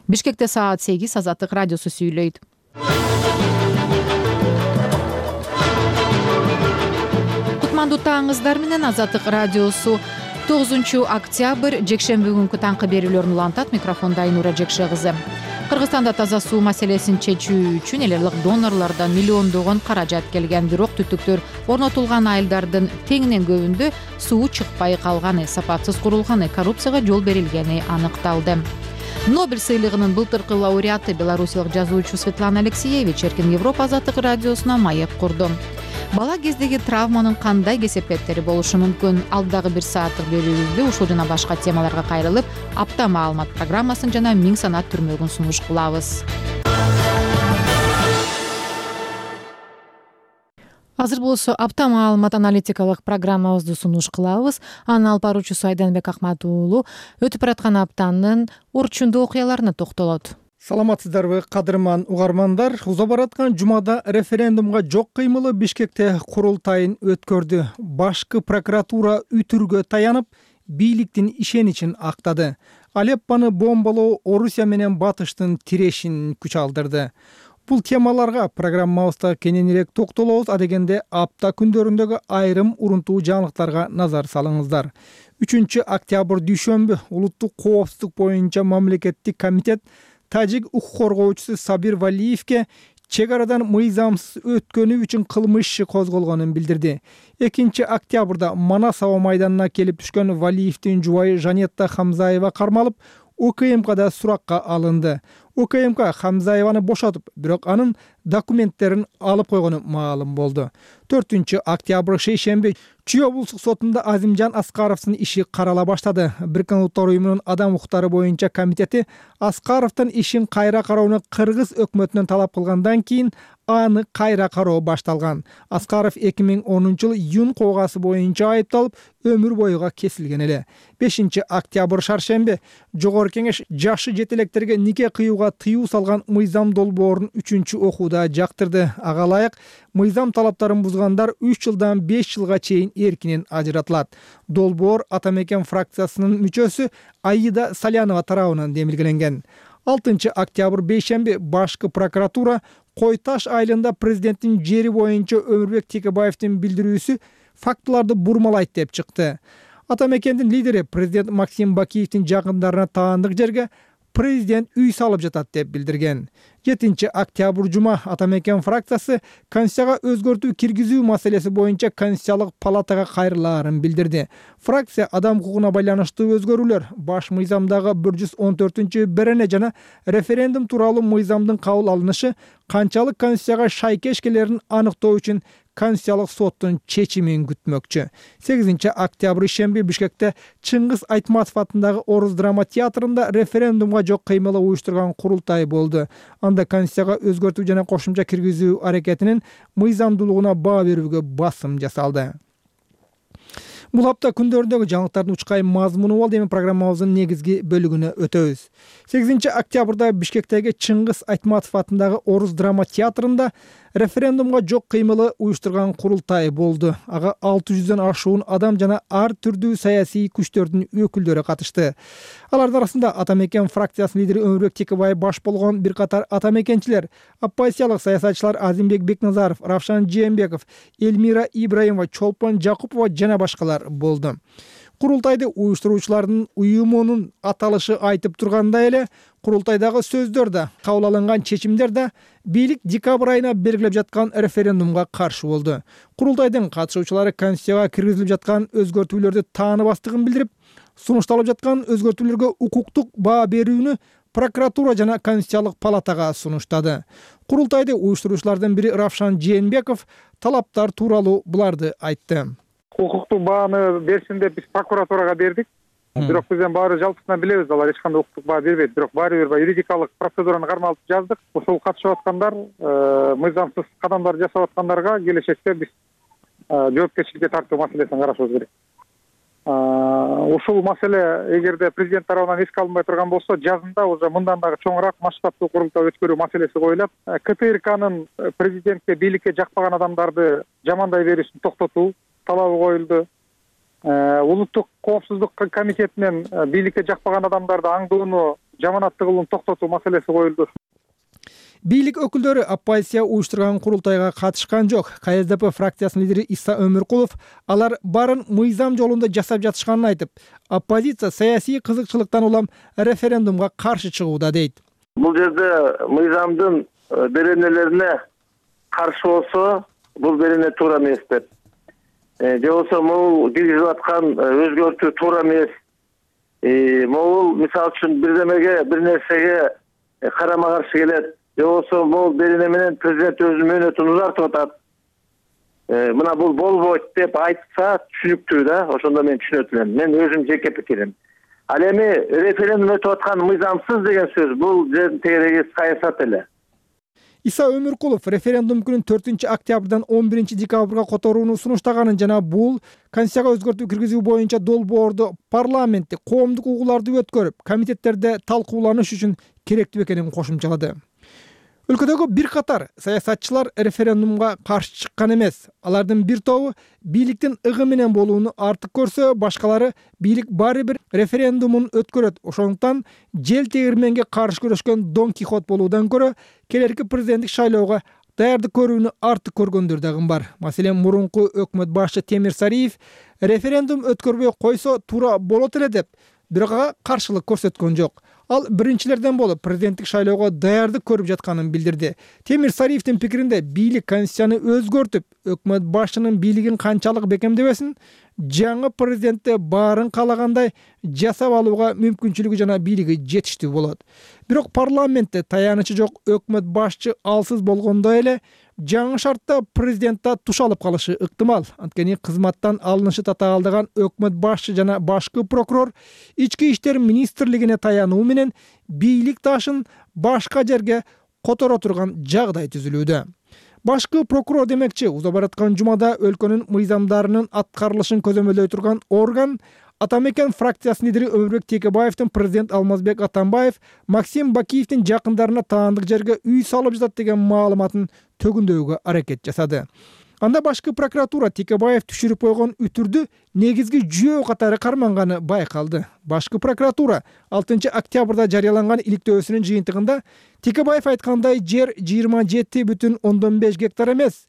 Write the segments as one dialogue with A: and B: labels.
A: Бишкекте саат 8 Азаттык радиосу сүйлөйт. Кутмандуу таңыңыздар менен Азаттык радиосу 9 октябрь жекшемби күнкү таңкы берүүлөрүн улантат. Микрофонда Айнура Жекше кызы. Кыргызстанда таза суу маселесин чечүү үчүн элек донорлордон миллиондогон каражат келген, бирок түтүктөр орнотулган айылдардын теңинен көбүндө суу чыкпай калганы, сапатсыз курулганы, коррупцияга жол берилгени аныкталды. Нобель сыйлыгынын былтыркы лауреаты белорусиялык жазуучу Светлана Алексеевич эркин Европа Азаттык радиосуна маек курду. Бала кездеги травманын кандай кесепеттери болушу мүмкүн? Алдагы 1 сааттык берүүбүздө ушул жана башка темаларга кайрылып, апта маалымат программасын жана 1000 санат түрмөгүн сунуш кылабыз. Азыр болсо апта маалымат аналитикалык программабызды сунуш кылабыз. Анын алып баруучусу Айданбек Акмат уулу өтүп бараткан аптанын орчундуу окуяларына токтолот.
B: Саламатсыздарбы, кадырман угармандар. Уза бараткан жумада референдумга жок кыймылы Бишкекте курултайын өткөрдү. Башкы прокуратура үтүргө таянып, бийликтин ишеничин актады. Алеппаны бомбалоо Орусия менен Батыштын тирешин күч алдырды. Бул темаларга программабызда кененирээк токтолобуз. Адегенде апта күндөрүндөгү айрым урунтуу жаңылыктарга назар салыңыздар. 3 октябрь дүйшөмбү улуттук коопсуздук боюнча мамлекеттик комитет тажик укук коргоочусу Сабир Валиевке чек арадан мыйзамсыз өткөнү үчүн кылмыш иши козголгонун билдирди. 2 октябрда Манас аба майданына келип түшкөн Валиевдин жубайы Жанетта Хамзаева кармалып, УКМКда суракка алынды. УКМК Хамзаеваны бошотуп, бирок анын документтерин алып койгону маалым болду. 4 октябрь шейшемби Чүй облустук сотунда Азимжан Аскаровдун иши карала баштады. Бириккен Улуттар уюмунун адам укуктары боюнча комитети Аскаровдун ишин кайра кароону Кыргыз өкмөтүнөн талап кылгандан кийин аны кайра кароо башталган. Аскаров 2010 июнь коогасы боюнча айыпталып, өмүр боюга кесилген эле. 5 октябрь шаршемби Жогорку Кеңеш жашы жетелектерге нике кыюуга тыюу салган мыйзам долбоорун 3-окууда жактырды. Ага ылайык мыйзам талаптарын бузгандар 3 жылдан 5 жылга чейин эркинен ажыратылат. Долбоор Атамекен фракциясынын мүчөсү Аида Салянова тарабынан демилгеленген. 6 октябрь бейшемби башкы прокуратура Кой Таш айылында президенттин жери боюнча Өмүрбек Текебаевдин билдирүүсү фактыларды бурмалайт деп чыкты. Атамекендин лидери президент Максим Бакиевдин жакындарына таандык жерге президент үй салып жатат деп билдирген. 7 октябрь жума Атамекен фракциясы Конституцияга өзгөртүү киргизүү маселеси боюнча Конституциялык палатага кайрылаарын билдирди. Фракция адам укугуна байланыштуу өзгөрүүлөр, баш мыйзамдагы 114-берене жана референдум тууралуу мыйзамдын кабыл алынышы канчалык Конституцияга шайкеш келерин аныктоо үчүн Конституциялык соттун чечимин күтмөкчү. 8 октябрь шемби Бишкекте Чыңгыз Айтматов атындагы Орус драма театрында референдумга жок кыймылы уюштурган курултай болду. Анда Конституцияга өзгөртүү жана кошумча киргизүү аракетинин мыйзамдуулугуна баа берүүгө басым жасалды. Бул апта күндөрүндөгү жаңылыктардын учкайым мазмуну болду. Эми программабыздын негизги бөлүгүнө өтөбүз. 8 октябрда Бишкектеги Чыңгыз Айтматов атындагы Орус драма театрында референдумга жок кыймылы уюштурган курултай болду. Ага 600дөн ашуун адам жана ар түрдүү саясий күчтөрдүн өкүлдөрү катышты. Алардын арасында Атамекен фракциясынын лидери Өмүрбек Текебаев баш болгон бир катар атамекенчилер, оппозициялык саясатчылар Азимбек Бекназаров, Равшан Жээнбеков, Эльмира Ибраимова, Чолпон Жакупова жана башкалар болду. Курултайды уюштуруучулардын уюмунун аталышы айтып тургандай эле, курултайдагы сөздөр да, кабыл алынган чечимдер да бийлик декабрь айына белгилеп жаткан референдумга каршы болду. Курултайдын катышуучулары Конституцияга киргизилип жаткан өзгөртүүлөрдү тааныбастыгын билдирип, сунушталып жаткан өзгөртүүлөргө укуктук баа берүүнү прокуратура жана Конституциялык палатага сунуштады. Курултайды уюштуруучулардын бири Равшан Жээнбеков талаптар тууралуу буларды айтты.
C: Укуктук бааны берсин деп биз прокуратурага бердик. Бирок бизден баары жалпысынан билебиз, алар эч кандай укуктук баа бербейт. Бирок баары бир юридикалык процедураны кармалып жаздык. Ошол катышып аткандар, мыйзамсыз кадамдар жасап аткандарга келечекте биз жоопкерчиликке тартуу маселесин карашыбыз керек. Ушул маселе эгерде президент тарабынан эске алынбай турган болсо, жазында уже мындан дагы чоңураак масштабтуу курултай өткөрүү маселеси коюлат. КТРКнын президентке, бийликке жакпаган адамдарды жамандай берүүсүн токтотуу талабы коюлду. Улуттук коопсуздук комитетинен бийликке жакпаган адамдарды аңдууну жаманаттыгылын токтотуу маселеси коюлду.
B: Бийлик өкүлдөрү оппозиция уюштурган курултайга катышкан жок. КСДП фракциясынын лидери Иса Өмүркулов алар баарын мыйзам жолунда жасап жатышканын айтып, оппозиция саясий кызыкчылыктан улам референдумга каршы чыгууда дейт.
D: Бул жерде мыйзамдын беренелерине каршы болсо, бул берене туура эмес деп. Же болбосо могул киргизип аткан өзгөртүү туура эмес. Могул мисалы үчүн бирдемеге, бир нерсеге карама каршы келет. Же болбосо могул берене менен президент өзүнүн мөөнөтүн узартып атат. Мына бул болбойт деп айтса түшүнүктүү да, ошондо мен түшүнөт элем. Мен өзүм жеке пикирим. Ал эми референдум өтүп аткан мыйзамсыз деген сөз бул жердин тегереги саясат эле.
B: Иса Өмүркулов референдум күнүн 4 октябрдан 11 декабрга которууну сунуштаганын жана бул Конституцияга өзгөртүү киргизүү боюнча долбоорду парламентте коомдук угууларды өткөрүп, комитеттерде талкууланыш үчүн керектүү экенин кошумчалады. Өлкөдөгү бир катар саясатчылар референдумга каршы чыккан эмес. Алардын бир тобу бийликтин ыгы менен болууну артык көрсө, башкалары бийлик баары бир референдумун өткөрөт. Ошондуктан жел тегирменге каршы күрөшкөн Дон Кихот болуудан көрө келерки президенттик шайлоого даярдык көрүүнү артык көргөндөр дагы бар. Маселен, мурунку өкмөт башчы Темир Сариев референдум өткөрбөй койсо туура болот эле деп, бирок ага каршылык көрсөткөн жок. Ал биринчилерден болуп президенттик шайлоого даярдык көрүп жатканын билдирди. Темир Сариевдин пикиринде бийлик Конституцияны өзгөртүп, өкмөт башчынын бийлигин канчалык бекемдебесин, жаңы президентте баарын каалагандай жасап алууга мүмкүнчүлүгү жана бийлиги жетиштүү болот. Бирок парламентте таянычы жок өкмөт башчы алсыз болгондой эле жаңы шартта президентте туш алып калышы ыктымал. Анткени кызматтан алынышы татаалдаган өкмөт башчы жана башкы прокурор ички иштер министрлигине таянуу менен бийлик ташын башка жерге которо турган жагдай түзүлүүдө. Башкы прокурор демекчи, уза бараткан жумада өлкөнүн мыйзамдарынын аткарылышын көзөмөлдөй турган орган Атамекен фракциясынын лидери Өмүрбек Текебаевдин президент Алмазбек Атамбаев Максим Бакиевдин жакындарына таандык жерге үй салып жатат деген маалыматын төгүндөөгө аракет жасады. Анда башкы прокуратура Текебаев түшүрүп койгон үтүрдү негизги жүйөө катары карманганы байкалды. Башкы прокуратура 6 октябрда жарыяланган иликтөөсүнүн жыйынтыгында Текебаев айткандай жер 27,5 гектар эмес,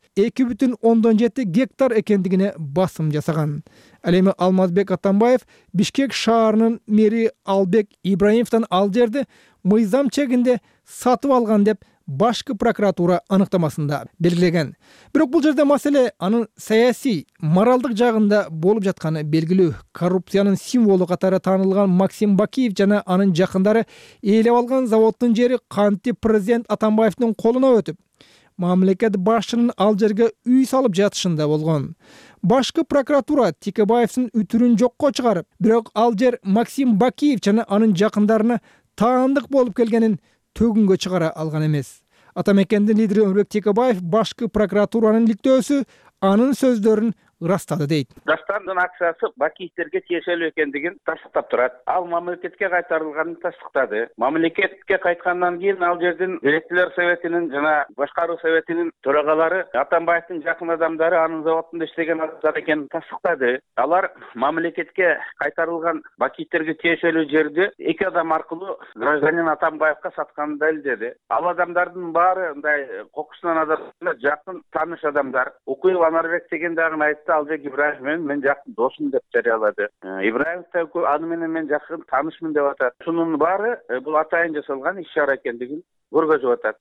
B: 2,7 гектар экендигине басым жасаган. Ал эми Алмазбек Атамбаев Бишкек шаарынын мэри Албек Ибраимовдон ал жерди мыйзам чегинде сатып алган деп башкы прокуратура аныктамасында белгилеген. Бирок бул жерде маселе анын саясий, моралдык жагында болуп жатканы белгилүү. Коррупциянын символу катары таанылган Максим Бакиев жана анын жакындары ээлеп алган заводдун жери кантип президент Атамбаевдин колуна өтүп, мамлекет башчынын ал жерге үй салып жатышында болгон. Башкы прокуратура Текебаевдин үтүрүн жокко чыгарып, бирок ал жер Максим Бакиев жана анын жакындарына таандык болуп келгенин төгүнгө чыгара алган эмес. Атамекендин лидери Өмүрбек Текебаев башкы прокуратуранын иликтөөсү анын сөздөрүн ырастады дейт.
E: Даштандын акчасы Бакиевтерге тиешелүү экендигин тастыктап турат. Ал мамлекетке кайтарылганын тастыктады. Мамлекетке кайткандан кийин ал жердин директорлор советинин жана башкаруу советинин төрагалары Атамбаевдин жакын адамдары анын заводунда иштеген адамдар экенин тастыктады. Алар мамлекетке кайтарылган Бакиевтерге тиешелүү жерди эки адам аркылуу гражданин Атамбаевга сатканын далилдеди. Ал адамдардын баары мындай кокусунан адамдар, жакын тааныш адамдар. Укуев Анарбек деген дагы Албек Ибраев мен жакын досум деп жарыялады. Ибраев аны менен мен жакын таанышмын деп атат. Шунун баары бул атайын жасалган иш-чара экендигин көргөзүп атат.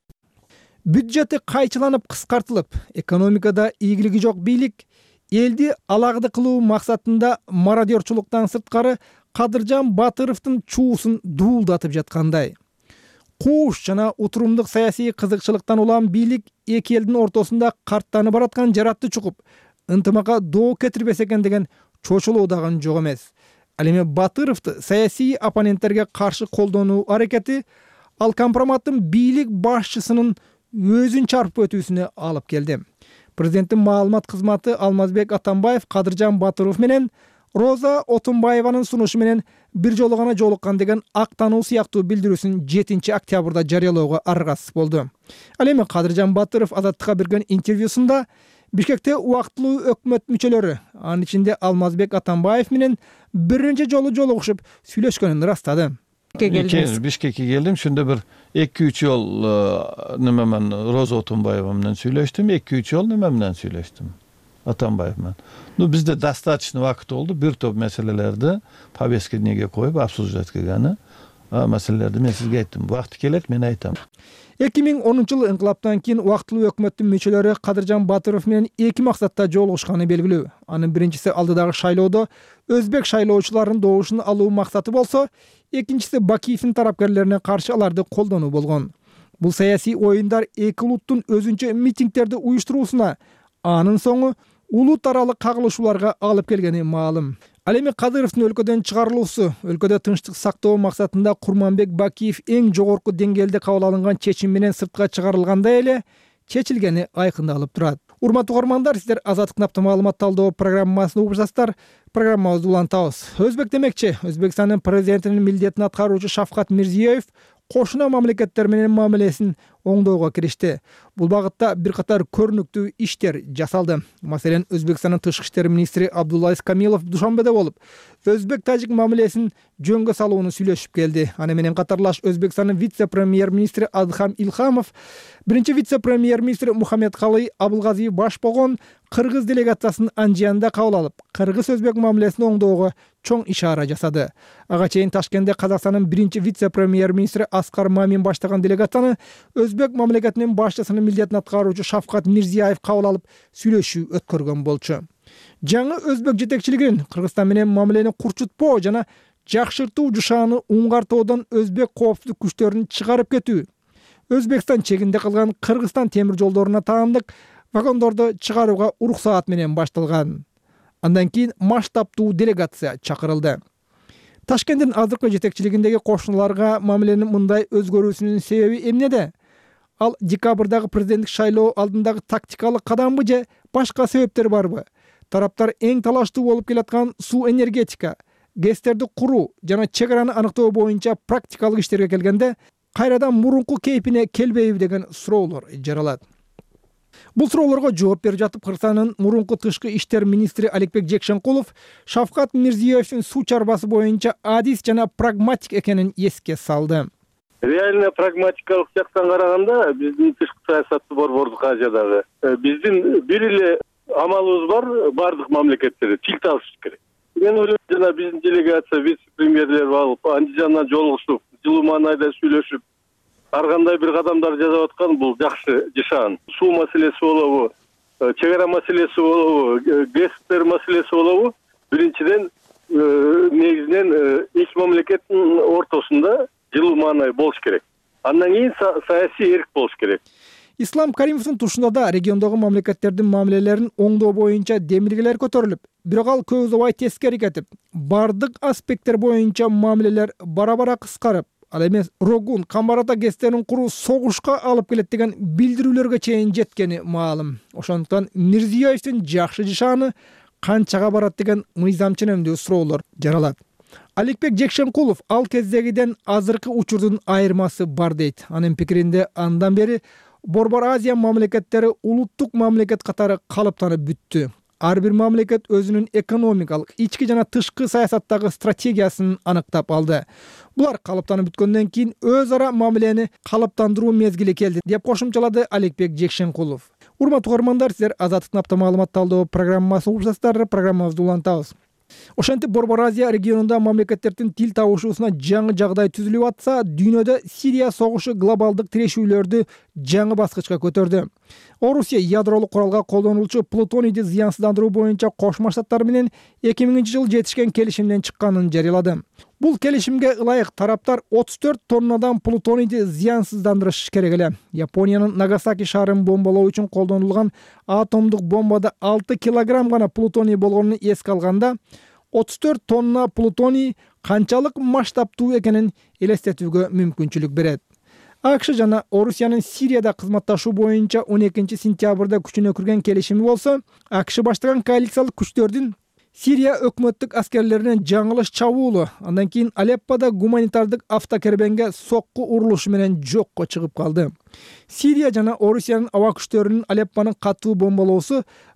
B: Бюджети кайчыланып кыскартылып, экономикада ийгилиги жок бийлик элди алагды кылуу максатында мародерчулуктан сырткары Кадыржан Батыровдун чуусун дуулдатып жаткандай. Кууш жана утурумдук саясий кызыкчылыктан улам бийлик эки элдин ортосунда карттанып бараткан жаратты чукуп, ынтымакка доо кетирбес экен деген чочулуу дагы жок эмес. Ал эми Батыровду саясий оппоненттерге каршы колдонуу аракети ал компроматтын бийлик башчысынын өзүн чарпып өтүүсүнө алып келди. Президенттин маалымат кызматы Алмазбек Атамбаев Кадыржан Батыров менен Роза Отунбаеванын сунушу менен бир жолу гана жолуккан деген актануу сыяктуу билдирүүсүн 7 октябрда жарыялоого аргасыз болду. Ал эми Кадыржан Батыров Азаттыкка берген интервьюсунда Бишкекте убактылуу өкмөт мүчөлөрү, анын ичинде Алмазбек Атамбаев менен биринчи жолу жолугушуп сүйлөшкөнүн ырастады.
F: Бишкекке келдим. Шунда бир 2-3 жол неме менен Роза Отунбаева менен сүйлөштүм. 2-3 жол неме менен сүйлөштүм. Атамбаев менен. Бизде достаточно вакыт болду. Бир топ маселелерди повестка неге коюп обсуждать кылганы. Маселелерди мен сизге айттым. Вакыты келет, мен айтам.
B: 2010-жылы инкылаптан кийин убактылуу өкмөттүн мүчөлөрү Кадыржан Батыров менен эки максатта жолугушканы белгилүү. Анын биринчиси алдыдагы шайлоодо өзбек шайлоочуларынын добушун алуу максаты болсо, экинчиси Бакиевдин тарапкерлерине каршы аларды колдонуу болгон. Бул саясий оюндар эки улуттун өзүнчө митингдерди уюштуруусуна, анын соңу улут аралык кагылышууларга алып келгени маалым. Ал эми Кадыровдун өлкөдөн чыгарылуусу, өлкөдө тынчтык сактоо максатында Курманбек Бакиев эң жогорку деңгээлде кабыл алынган чечим менен сыртка чыгарылгандай эле чечилгени айкындалып турат. Урматтуу угармандар, сиздер Азаттык наптын маалымат талдоо программасын угуп жатасыздар. Программабызды улантабыз. Өзбек демекчи, Өзбекстандын президентинин милдетин аткаруучу Шавкат Мирзиёев кошуна мамлекеттер менен мамилесин оңдоого киришти. Бул багытта бир катар көрүнүктүү иштер жасалды. Маселен, Өзбекстандын тышкы иштер министри Абдуллаис Камилов Душанбеде болуп, өзбек-тажик мамилесин жөнгө салууну сүйлөшүп келди. Аны менен катарлаш Өзбекстандын вице-премьер-министри Адхам Илхамов, биринчи вице-премьер-министр Мухаммедкалый Абылгазиев баш болгон кыргыз делегациясын Анжиянда кабыл алып, кыргыз-өзбек мамилесин оңдоого чоң ишара жасады. Ага чейин Ташкентте Казакстандын биринчи вице-премьер-министри Аскар Мамин баштаган делегацияны өзбек мамлекетинин башчысынын милдетин аткаруучу Шавкат Мирзиёев кабыл алып, сүйлөшүү өткөргөн болчу. Жаңы өзбек жетекчилигинин Кыргызстан менен мамилени курчутпоо жана жакшыртуу жушааны уңгартоодон өзбек коопсуздук күчтөрүн чыгарып кетүү, Өзбекстан чегинде калган Кыргызстан темир жолдоруна таандык вагондорду чыгарууга уруксаат менен башталган. Андан кийин масштабтуу делегация чакырылды. Ташкенттин азыркы жетекчилигиндеги кошуналарга мамиленин мындай өзгөрүүсүнүн себеби эмнеде? Ал декабрдагы президенттик шайлоо алдындагы тактикалык кадамбы же башка себептер барбы? Тараптар эң талаштуу болуп келаткан суу энергетика, ГЭСтерди куруу жана чек араны аныктоо боюнча практикалык иштерге келгенде кайрадан мурунку кейпине келбейби деген суроолор жаралат. Бул суроолорго жооп берип жатып, Кыргызстандын мурунку тышкы иштер министри Аликбек Жекшенкулов Шавкат Мирзиёевдин суу чарбасы боюнча адис жана прагматик экенин эске салды.
D: Реально прагматикалык жактан караганда биздин тышкы саясатты борбордук Азиядагы биздин бир эле амалыбыз бар, бардык мамлекеттерде тил табышыш керек. Мен ойлойм, жана биздин делегация вице-премьерлер алып, Андижандан жолугушуп, жылуу маанайда сүйлөшүп, ар кандай бир кадамдар жасап аткан бул жакшы жашаан. Суу маселеси болобу, чек ара маселеси болобу, ГЭСтер маселеси болобу, биринчиден негизинен эки мамлекеттин ортосунда жылуу маанай болуш керек. Андан кийин саясий эрк болуш керек.
B: Ислам Каримовдун тушунда да региондогу мамлекеттердин мамилелерин оңдоо боюнча демилгелер көтөрүлүп, бирок ал көп убай тескери кетип, бардык аспекттер боюнча мамилелер бара-бара кыскарып, ал эмес Рогун, Камбарата ГЭСтерин куруу согушка алып келет деген билдирүүлөргө чейин жеткени маалым. Ошондуктан Мирзиёевдин жакшы жашааны канчага барат деген мыйзамчынемдүү суроолор жаралат. Аликбек Жекшенкулов ал кездегиден азыркы учурдун айырмасы бар дейт. Анын пикиринде андан бери Борбор Азия мамлекеттери улуттук мамлекет катары калыптанып бүттү. Ар бир мамлекет өзүнүн экономикалык, ички жана тышкы саясаттагы стратегиясын аныктап алды. Булар калыптанып бүткөндөн кийин өз ара мамилени калыптандыруу мезгили келди, деп кошумчалады Аликбек Жекшенкулов. Урматтуу угармандар, сиздер Азаттык наптын маалымат талдоо программасын угуп жатасыздар. Программабызды улантабыз. Ошентип Борбор Азия регионунда мамлекеттердин тил табышуусуна жаңы жагдай түзүлүп атса, дүйнөдө Сирия согушу глобалдык тирешүүлөрдү жаңы баскычка көтөрдү. Орусия ядролук куралга колдонулчу плутонийди зыянсыздандыруу боюнча Кошмо Штаттар менен 2000-жылы жетишкен келишимден чыкканын жарыялады. Бул келишимге ылайык тараптар 34 тоннадан плутонийди зыянсыздандырыш керек эле. Япониянын Нагасаки шаарын бомбалоо үчүн колдонулган атомдук бомбада 6 килограмм гана плутоний болгонун эске алганда, 34 тонна плутоний канчалык масштабтуу экенин элестетүүгө мүмкүнчүлүк берет. АКШ жана Орусиянын Сирияда кызматташуу боюнча 12 сентябрда күчүнө кирген келишими болсо, АКШ баштаган коалициялык күчтөрдүн Сирия өкмөттүк аскерлеринин жаңылыш чабуулу, андан кийин Алеппода гуманитардык автокербенге сокку урулушу менен жокко чыгып калды. Сирия жана Орусиянын аба күчтөрүнүн Алеппону катуу бомбалоосу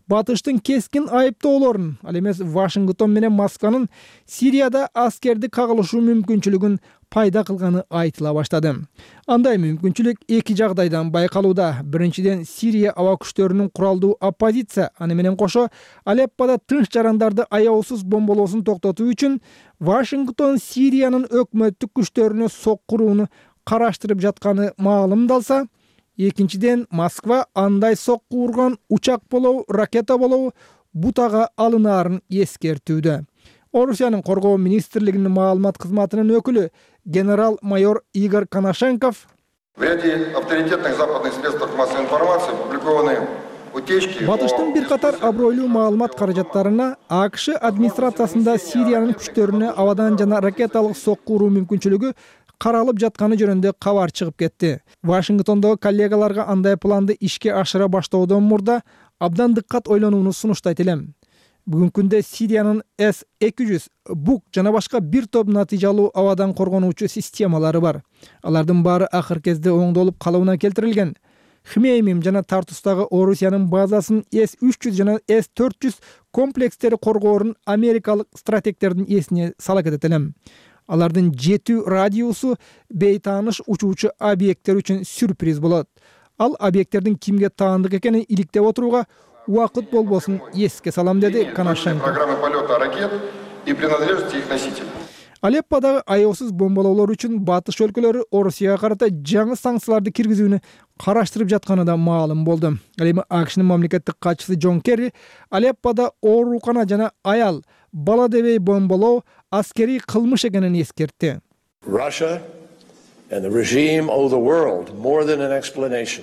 B: Батыштын кескин айыптоолорун, ал эмес Вашингтон менен Москванын Сирияда аскерди кагылышуу мүмкүнчүлүгүн пайда кылганы айтыла баштады. Андай мүмкүнчүлүк эки жагдайдан байкалууда. Биринчиден, Сирия аба күчтөрүнүн куралдуу оппозиция, аны менен кошо Алеппода тынч жарандарды аяусуз бомболоосун токтотуу үчүн Вашингтон Сириянын өкмөттүк күчтөрүнө соккурууну караштырып жатканы маалымдалса, экинчиден, Москва андай сокку урган учак болобу, ракета болобу бутага алынаарын эскертүүдө. Орусиянын коргоо министрлигинин маалымат кызматынын өкүлү генерал-майор Игорь Коношенков
G: в ряде авторитетных западных средств массовой информации опубликованы утечки.
B: Батыштын бир катар абройлуу маалымат каражаттарына АКШ администрациясында Сириянын күчтөрүнө абадан жана ракеталык сокку уруу мүмкүнчүлүгү каралып жатканы жөнүндө кабар чыгып кетти. Вашингтондогу коллегаларга андай планды ишке ашыра баштоодон мурда абдан дыккат ойлонууну сунуштайт элем. Бүгүнкү күндө Сириянын С-200 БУК жана башка бир топ натыйжалуу абадан коргонуучу системалары бар. Алардын баары акыр кезде оңдолуп калыбына келтирилген. Хмеймим жана Тартустагы Орусиянын базасын С-300 жана С-400 комплекстери коргоорун америкалык стратегтердин эсине сала кетет элем. Алардын жетүү радиусу бейтааныш учуучу объекттер үчүн сюрприз болот. Ал объекттердин кимге таандык экенин иликтеп отурууга убакыт болбосун эске салам, деди Коношенко.
G: Программы полета ракет и принадлежности их носителей.
B: Алепподагы аяусуз бомбалоолор үчүн батыш өлкөлөрү Орусияга карата жаңы санкцияларды киргизүүнү караштырып жатканы да маалым болду. Ал эми АКШнын мамлекеттик катчысы Джон Керри Алеппода оорукана жана аял, бала дебей бомбалоо аскерий кылмыш экенин эскертти.
H: Russia and the regime owe the world more than an explanation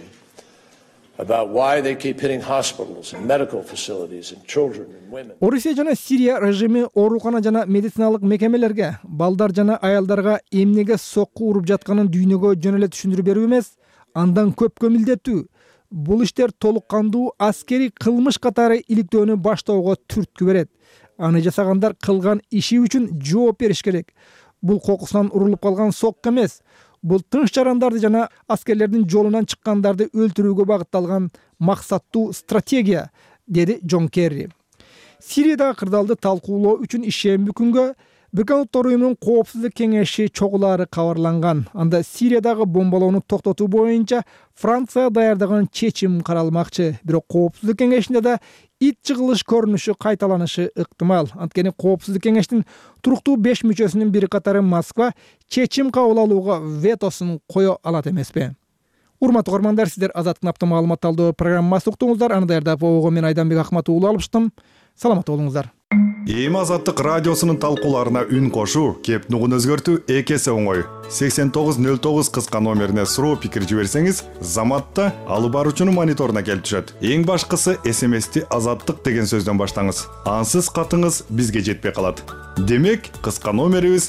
H: about why they keep hitting hospitals and medical facilities and children and women.
B: Орусия жана Сирия режими оорукана жана медициналык мекемелерге, балдар жана аялдарга эмнеге сокку уруп жатканын дүйнөгө жөн эле түшүндүрүп берүү эмес, андан көпкө милдеттүү. Бул иштер толук кандуу аскерий кылмыш катары иликтөөнү баштоого түрткү берет. Аны жасагандар кылган иши үчүн жооп бериш керек. Бул кокусунан урулуп калган сокку эмес. Бул тынч жарандарды жана аскерлердин жолунан чыккандарды өлтүрүүгө багытталган максаттуу стратегия, деди Джон Керри. Сириядагы кырдаалды талкуулоо үчүн ишемби күнгө Бириккен Улуттар Уюмунун Коопсуздук кеңеши чогулаары кабарланган. Анда Сириядагы бомбалоону токтотуу боюнча Франция даярдаган чечим каралмакчы. Бирок Коопсуздук кеңешинде да ит жыгылыш көрүнүшү кайталанышы ыктымал. Анткени Коопсуздук кеңештин туруктуу 5 мүчөсүнүн бири катары Москва чечим кабыл алууга ветосун кое алат эмеспи? Урматтуу угармандар, сиздер Азаттык наптын маалымат талдоо программасын уктуңуздар. Аны даярдап ого мен Айданбек Акмат уулу алыштым. Саламат болуңуздар.
I: Эми Азаттык радиосунун талкууларына үн кошуу, кеп нугун өзгөртүү эки эсе оңой. 8909 кыска номерине суроо пикир жиберсеңиз, Заматта алып баруучунун мониторуна келип түшөт. Эң башкысы СМСти Азаттык деген сөздөн баштаңыз. Ансыз катыңыз бизге жетпей калат. Демек, кыска номерибиз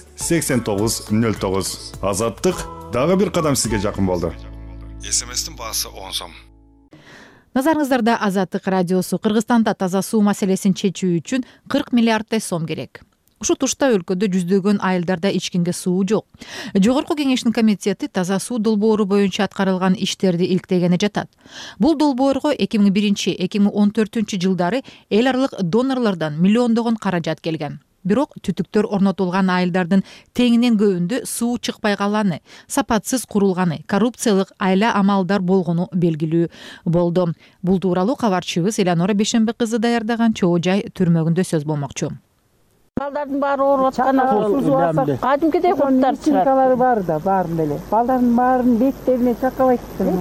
I: 8909. Азаттык дагы бир кадам сизге жакын болду. СМСтин баасы 10 сом.
A: Назарыңыздарда Азаттык радиосу. Кыргызстанда таза суу маселесин чечүү үчүн 40 миллиарддай сом керек. Ушу тушта өлкөдө жүздөгөн айылдарда ичкенге суу жок. Жогорку кеңештин комитети таза суу долбоору боюнча аткарылган иштерди иликтегени жатат. Бул долбоорго 2001-2014 жылдары эл аралык донорлордон миллиондогон каражат келген. Бирок түтүктөр орнотулган айылдардын теңинен көбүндө суу чыкпай калганы, сапатсыз курулганы, коррупциялык айла амалдар болгону белгилүү болду. Бул тууралуу кабарчыбыз Эланора Бешенбе кызы даярдаган Чоо Жай түрмөгүндө сөз болмокчу.
J: Балдардын баары ооруп атканы кадимкидей курттар чыгат.
K: Бар да, баарын эле. Балдардын баарын беттерине чакабайт.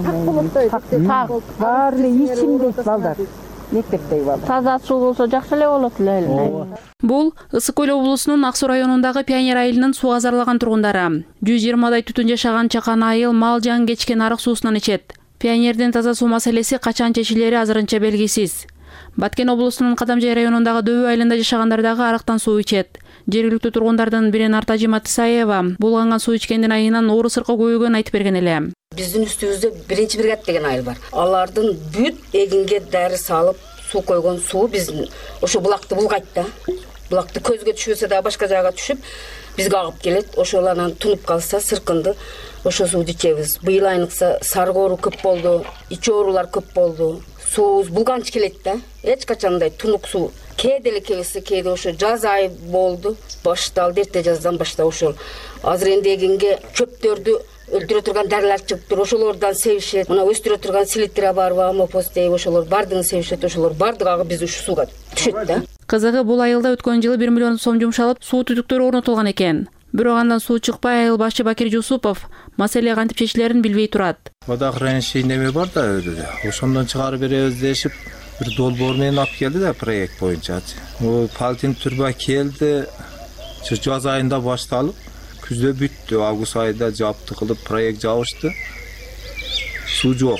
K: Баары ичимдейт балдар. Мектептеги балдар.
J: Таза суу болсо жакшы эле болот эле.
L: Бул Ысык Көл облусунун Ак Суу районундагы Пионер айылынын суга зарлаган тургундары. 120дай түтүн жашаган чакан айыл мал жан кечкен арык суусунан ичет. Пионердин таза суу маселеси качан чечилери азырынча белгисиз. Баткен облусунун Кадамжай районундагы Дөбү айылында жашагандар дагы арыктан суу ичет. Жергиликтүү тургундардын бири Нартажи Матысаева булганган суу ичкендин айынан оору сыркы көбөйгөнүн айтып берген эле.
M: Биздин үстүбүздө биринчи бригада деген айыл бар. Алардын бүт эгинге дары салып суу койгон суу биздин ошо булакты булгайт да. Булакты көзгө түшпөсө да башка жакка түшүп бизге агып келет. Ошол анан тунуп калса сыркынды ошо сууну ичебиз. Быйыл айныкса сарык оору көп болду, ич оорулар көп болду. Суубуз булганчы келет да. Эч качандай тунук суу. Кээде эле келсе, кээде ошо жаз айы болду. Башталды, эрте жаздан баштап ошол. Азыр энди эгинге чөптөрдү өлтүрө турган дарылар чыгып, ошолордон себишет. Мына өстүрө турган селитра барбы, амопос дейби, ошолор бардыгын себишет, ошолор бардыгы биз ушу сууга түшөт да.
L: Кызыгы бул айылда өткөн жылы 1 миллион сом жумшалып, суу түтүктөрү орнотулган экен. Бирок андан суу чыкпай, айыл башчы Бакир Жусупов маселе кантип чечилерин билбей турат.
N: Водохранилище неме бар да өзү. Ошондон чыгарып беребиз дешип, бир долбоор менен алып келди да проект боюнча. Палтин турба келди. Жаз айында башталып, күздө бүттү. Август айында жапты кылып проект жабышты. Суу жок.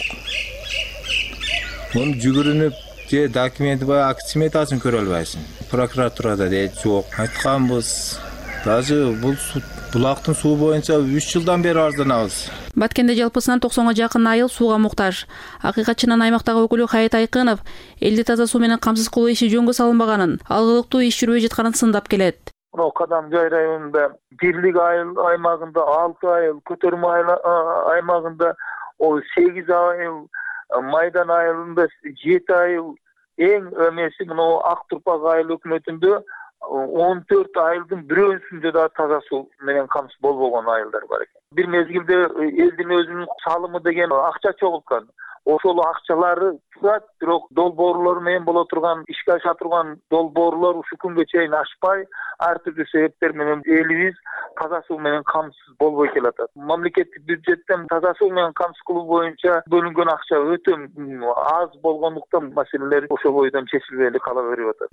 N: Муну жүгүрүнүп же документи бар, акт сметасын көрө албайсың. Прокуратурада дейт жок. Айтканбыз. Даже бул булактын суу боюнча 3 жылдан бери арызданабыз.
L: Баткенде жалпысынан 90га жакын айыл сууга муктаж. Акыйкатчынын аймактагы өкүлү Хайыт Айкынов элди таза суу менен камсыз кылуу иши жөнгө салынбаганын, алгылыктуу иш жүрбөй жатканын сындап келет.
O: Кадамжай районунда бирлик айыл аймагында 6 айыл, көтөрмө аймагында 8 айыл, Майдан айылында 7 айыл, эң эмеси мына Ак Турпак айыл өкмөтүндө 14 айылдын бирөөсүндө да таза суу менен камсыз болбогон айылдар бар экен. Бир мезгилде элдин өзүнүн салымы деген акча чогулткан. Ошол акчалары турат, бирок долбоорлор менен боло турган, ишке аша турган долбоорлор ушу күнгө чейин ашпай, ар түрдүү себептер менен элибиз таза суу менен камсыз болбой келатат. Мамлекеттик бюджеттен таза суу менен камсыз кылуу боюнча бөлүнгөн акча өтө аз болгондуктан маселелер ошол бойдон чечилбей эле кала берип атат.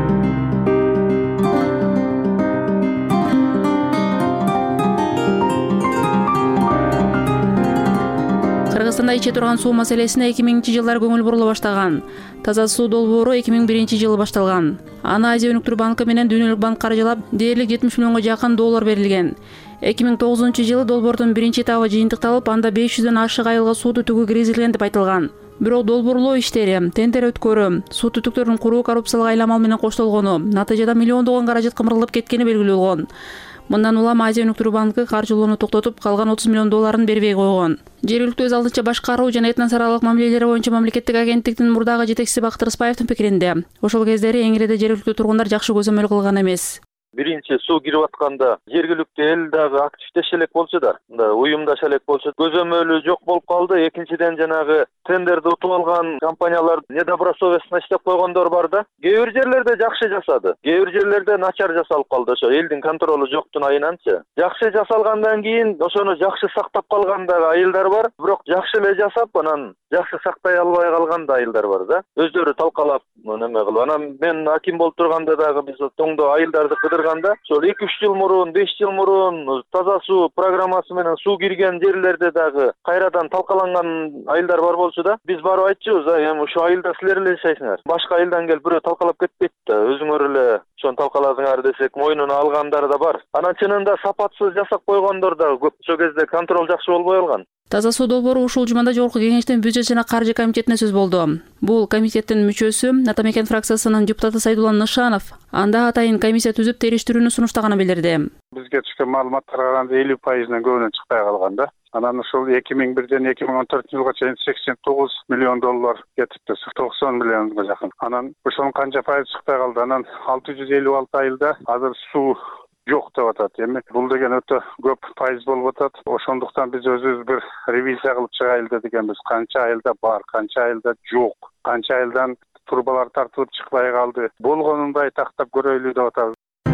L: Кыргызстанда иче турган суу маселесине 2000-жылдар көңүл бурула баштаган. Таза суу долбоору 2001-жылы башталган. Аны Азия өнүктүрүү банкы менен Дүйнөлүк банк каржылап, дээрлик 70 миллионго жакын доллар берилген. 2009-жылы долбоордун биринчи этабы жыйынтыкталып, анда 500дөн ашык айылга суу түтүгү киргизилген деп айтылган. Бирок долбоорлоо иштери, тендер өткөрүү, суу түтүктөрүн куруу коррупциялык айламал менен коштолгону, натыйжада миллиондогон каражат кымырылып кеткени белгилүү болгон. Мындан улам Азия өнүктүрүү банкы каржылоону токтотуп, калган 30 миллион долларын бербей койгон. Жергиликтүү өз алдынча башкаруу жана этносаралык мамилелери боюнча мамлекеттик агенттиктин мурдагы жетекчиси Бактыр Ырысбаевдин пикиринде, ошол кездери Эңиреде жергиликтүү тургундар жакшы көзөмөл кылган эмес.
P: Биринчи суу кирип атканда жергиликтүү эл дагы активдеше элек болчу да, уюмдаша элек болчу. Көзөмөлү жок болуп калды. Экинчиден жанагы тендерди утуп алган компаниялар недобросовестно иштеп койгондор бар да. Кээ бир жерлерде жакшы жасады, кээ бир жерлерде начар жасалып калды. Ошо элдин контролу жоктун айынан,чы. Жакшы жасалгандан кийин ошону жакшы сактап калган дагы айылдар бар, бирок жакшы эле жасап, анан жакшы сактай албай калган да айылдар бар да. Өздөрү талкалап неме кылып. Анан мен аким болуп турганда дагы биз тоңдо айылдарды кыдырганда, ошол 2-3 жыл мурун, 5 жыл мурун таза суу программасы менен суу кирген жерлерде дагы кайрадан талкаланган айылдар бар болчу да. Биз барып айтчубуз, эми ушу айылда силер эле жашайсыңар. Башка айылдан келип бирөө талкалап кетпейт да. Өзүңөр эле ошону талкаладыңар десек, мойнуна алгандар да бар. Анан чынында сапатсыз жасап койгондор да көп. Ошол кезде контроль жакшы болбой калган.
L: Таза суу долбоору ушул жумада жогорку кеңештин бюджет жана каржы комитетине сөз болду. Бул комитеттин мүчөсү Атамекен фракциясынын депутаты Сайдулла Нышанов анда атайын комиссия түзүп териштирүүнү сунуштаганын билдирди.
C: Бизге түшкөн маалыматтарга караганда 50%нан көбүнөн чыкпай калган да. Анан ушул 2001ден 2014-жылга чейин 89 миллион доллар кетипти, 90 миллионго жакын. Анан ошонун канча пайызы чыкпай калды. Анан 656 айылда азыр суу жок деп атат. Эми бул деген өтө көп пайыз болуп атат. Ошондуктан биз өзүбүз бир ревизия кылып чыгайлы дегенбиз. Канча айылда бар, канча айылда жок, канча айылдан турбалар тартылып чыкпай калды. Болгонундай тактап көрөйлү деп атабыз.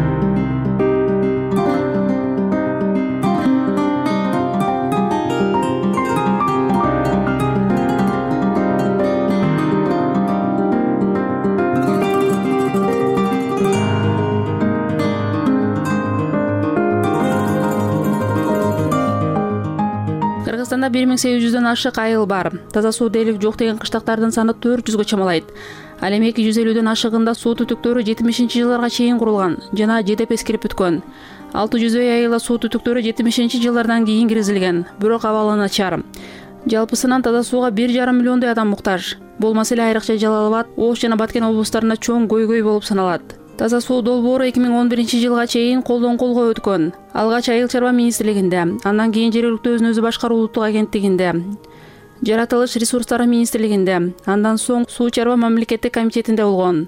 L: Кыргызстанда 1800дөн ашык айыл бар. Таза суу дээрлик жок деген кыштактардын саны 400гө чамалайт. Ал эми 250дөн ашыгында суу түтүктөрү 70-жылдарга чейин курулган жана жедеп эскирип бүткөн. 600 айылда суу түтүктөрү 70-жылдардан кийин киргизилген, бирок абалы начар. Жалпысынан таза сууга 1,5 миллиондой адам муктаж. Бул маселе айрыкча Жалал Абад, Ош жана Баткен облустарында чоң көйгөй болуп саналат. Таза суу долбоору 2011 жылга чейин колдон колго өткөн. Алгач Айыл чарба министрлигинде, андан кийин жергиликтүү өзүн өзү башкаруу улуттук агенттигинде, жаратылыш ресурстары министрлигинде, андан соң суу чарба мамлекеттик комитетинде болгон.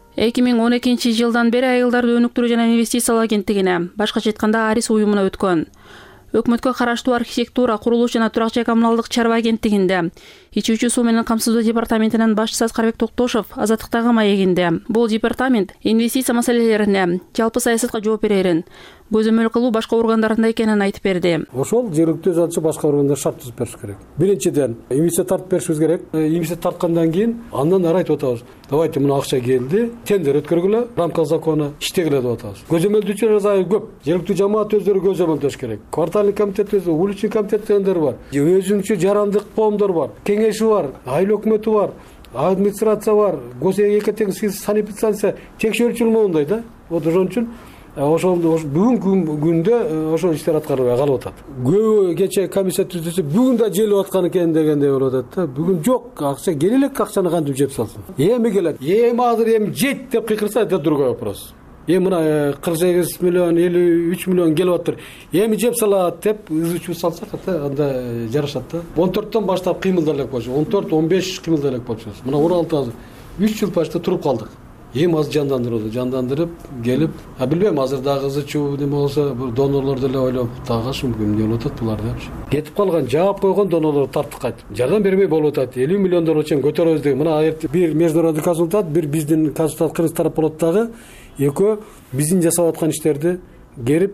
L: 2012 жылдан бери айылдарды өнүктүрүү жана инвестициялоо агенттигине, башкача айтканда Арис уюмуна өткөн. Өкмөткө караштуу архитектура, курулуш жана турак жай коммуналдык чарба агенттигинде, ичүүчү суу менен камсыздоо департаментинин башчысы Аскарбек Токтошов азаттыктагы маегинде. Бул департамент инвестиция маселелерине, жалпы саясатка жооп берерин көзөмөл кылуу башка органдарында экенин айтып берди.
Q: Ошол жергиликтүү өзүнчө башка органдар шарт түзүп бериш керек. Биринчиден, инвестиция тартып беришибиз керек. Инвестиция тарткандан кийин андан ары айтып атабыз. Давайте мына акча келди, тендер өткөргүлө, рамка закону иштегиле деп атабыз. Көзөмөлдөөчүлөр азайы көп. Жергиликтүү жамаат өздөрү көзөмөлдөш керек. Квартальный комитет өзү, улучший комитеттер бар. Өзүнчө жарандык коомдор бар, кеңеши бар, айыл өкмөтү бар, администрация бар, госэкотең санэпидстанция текшерүүчү моундай да. Вот ошон үчүн ошол бүгүнкү күндө ошол иштер аткарылбай калып атат. Көбү кече комиссия түзүлсө бүгүн да желип аткан экен дегендей болуп атат да. Бүгүн жок, акча келе элек, акчаны кантип жеп салсын. Эми келет. Эми азыр эми жет деп кыйкырса это другой вопрос. Мына 48 миллион, 53 миллион келип атыр. Эми жеп салат деп ызычуу салсак анда жарашат да. 14төн баштап кыймылда элек болчу. 14-15 кыймылда элек болчу. Мына 16 азыр 3 жыл почти туруп калдык. Эми азыр жандандырып келип, билбейм, азыр дагы ызычуу неме болсо, донорлор деле ойлоп, тагыш мүмкүн болуп атат булар депчи. Кетип калган, жаап койгон донорлор тартып кайтып. Жардам бербей болуп атат. 50 миллиондор чейин көтөрөбүз деген. Мына бир международный консультант, бир биздин консультант кыргыз тарап болот дагы. Экөө биздин жасап аткан иштерди керип,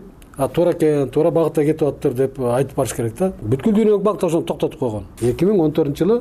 Q: туура багытта кетип атыптыр деп айтып барыш керек да. Бүткүл дүйнөлүк банк ошону токтотуп койгон. 2014-жылы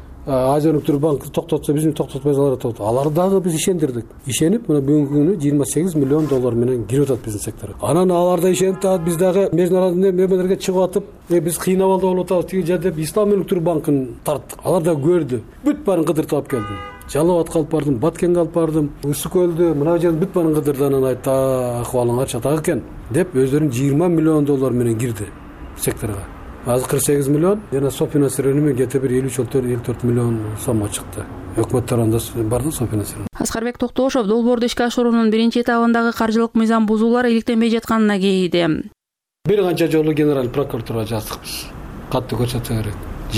Q: Азия өнүктүрүү банкы токтотсо, биздин токтотпой алар дагы биз ишендирдик. Ишенип, мына бүгүнкү күнү 28 миллион доллар менен кирип атат биздин секторго. Анан алар да ишенип атат, биз дагы международный мемлекеттерге чыгып атып, биз кыйнап алды болуп атабыз, тиги жер деп Ислам өнүктүрүү банкын тарттык. Алар да көрдү. Бүт баарын кыдыртып алып келдим. Жалал Абадка алып бардым, Баткенге алып бардым, Ысык көлдү, мына жердин бүт баарын кыдырды, анан айтты, акыбалыңар чатак экен деп өздөрүнүн 20 миллион доллар менен кирди секторго. Азыр 48 миллион, жана софинансирование менен где-то бир 53-54 миллион сомго чыкты. Өкмөт тарабында бар да софинансирование.
L: Аскарбек Токтошов долбоорду ишке ашыруунун биринчи этабындагы каржылык мыйзам бузуулар иликтенбей жатканына кейиди.
Q: Бир канча жолу генерал прокуратурага жаздыкпыз. Катты көрсөтсө керек.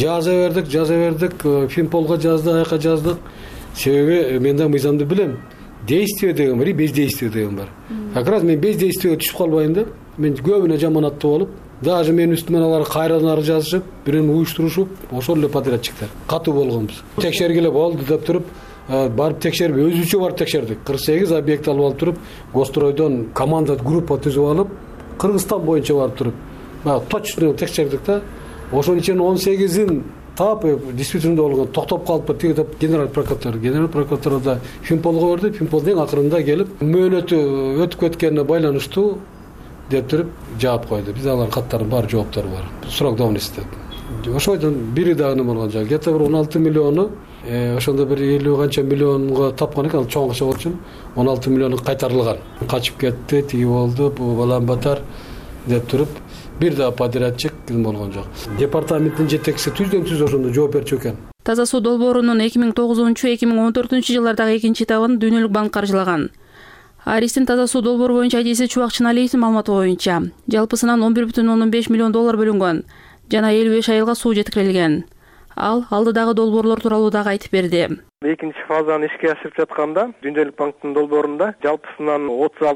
Q: Жаза бердик, Финполго жаздык, аяка жаздык. Себеби мен да мыйзамды билем. Действие деген бар, бездействие деген бар. Как раз мен бездействиеге түшүп калбайын деп, мен көбүнө жаманаттуу болуп, даже мен үстүмөн алар кайрадан ары жазышып, бирин уюштурушуп, ошол эле подрядчиктер катуу болгонбуз. Текшергиле болду деп туруп, барып текшерип, өзүчө барып текшердик. 48 объект алып туруп, Гостройдон команда группа түзүп алып, Кыргызстан боюнча барып туруп, точно текшердик да. Ошонун ичинен 18-ин таап действительно болгон, токтоп калып тиги деп генерал прокуратурада Финполго берди. Финполдун эң акырында келип, мөөнөтү өтүп кеткенине байланыштуу деп туруп жаап койду. Биз алардын каттарынын баары жооптор бар. Срок давности деп. Ошойдон бири дагы неме болгон жок. Где-то 16 миллиону, ошондо бир 50 канча миллионго тапкан экен, ал чоңгуча болчу. 16 миллиону кайтарылган. Качып кетти, тиги болду, бу балам батар деп туруп бир да подрядчик болгон жок. Департаменттин жетекчиси түздөн-түз ошондо жооп берчү экен.
L: Таза суу долбоорунун 2009-2014 жылдардагы экинчи этабын Дүйнөлүк банк каржылаган. Аристин таза суу долбоору боюнча адиси Чубак Чыналиевдин маалыматы боюнча жалпысынан 11,5 миллион доллар бөлүнгөн жана 55 айылга суу жеткирилген. Ал алдыдагы долбоорлор тууралуу дагы айтып берди.
R: Экинчи фазаны ишке ашырып жатканда Дүйнөлүк банктын долбоорунда жалпысынан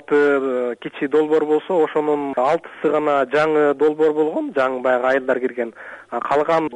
R: 36 кичи долбоор болсо, ошонун 6сы гана жаңы долбоор болгон, жаңы баягы айылдар кирген. Калган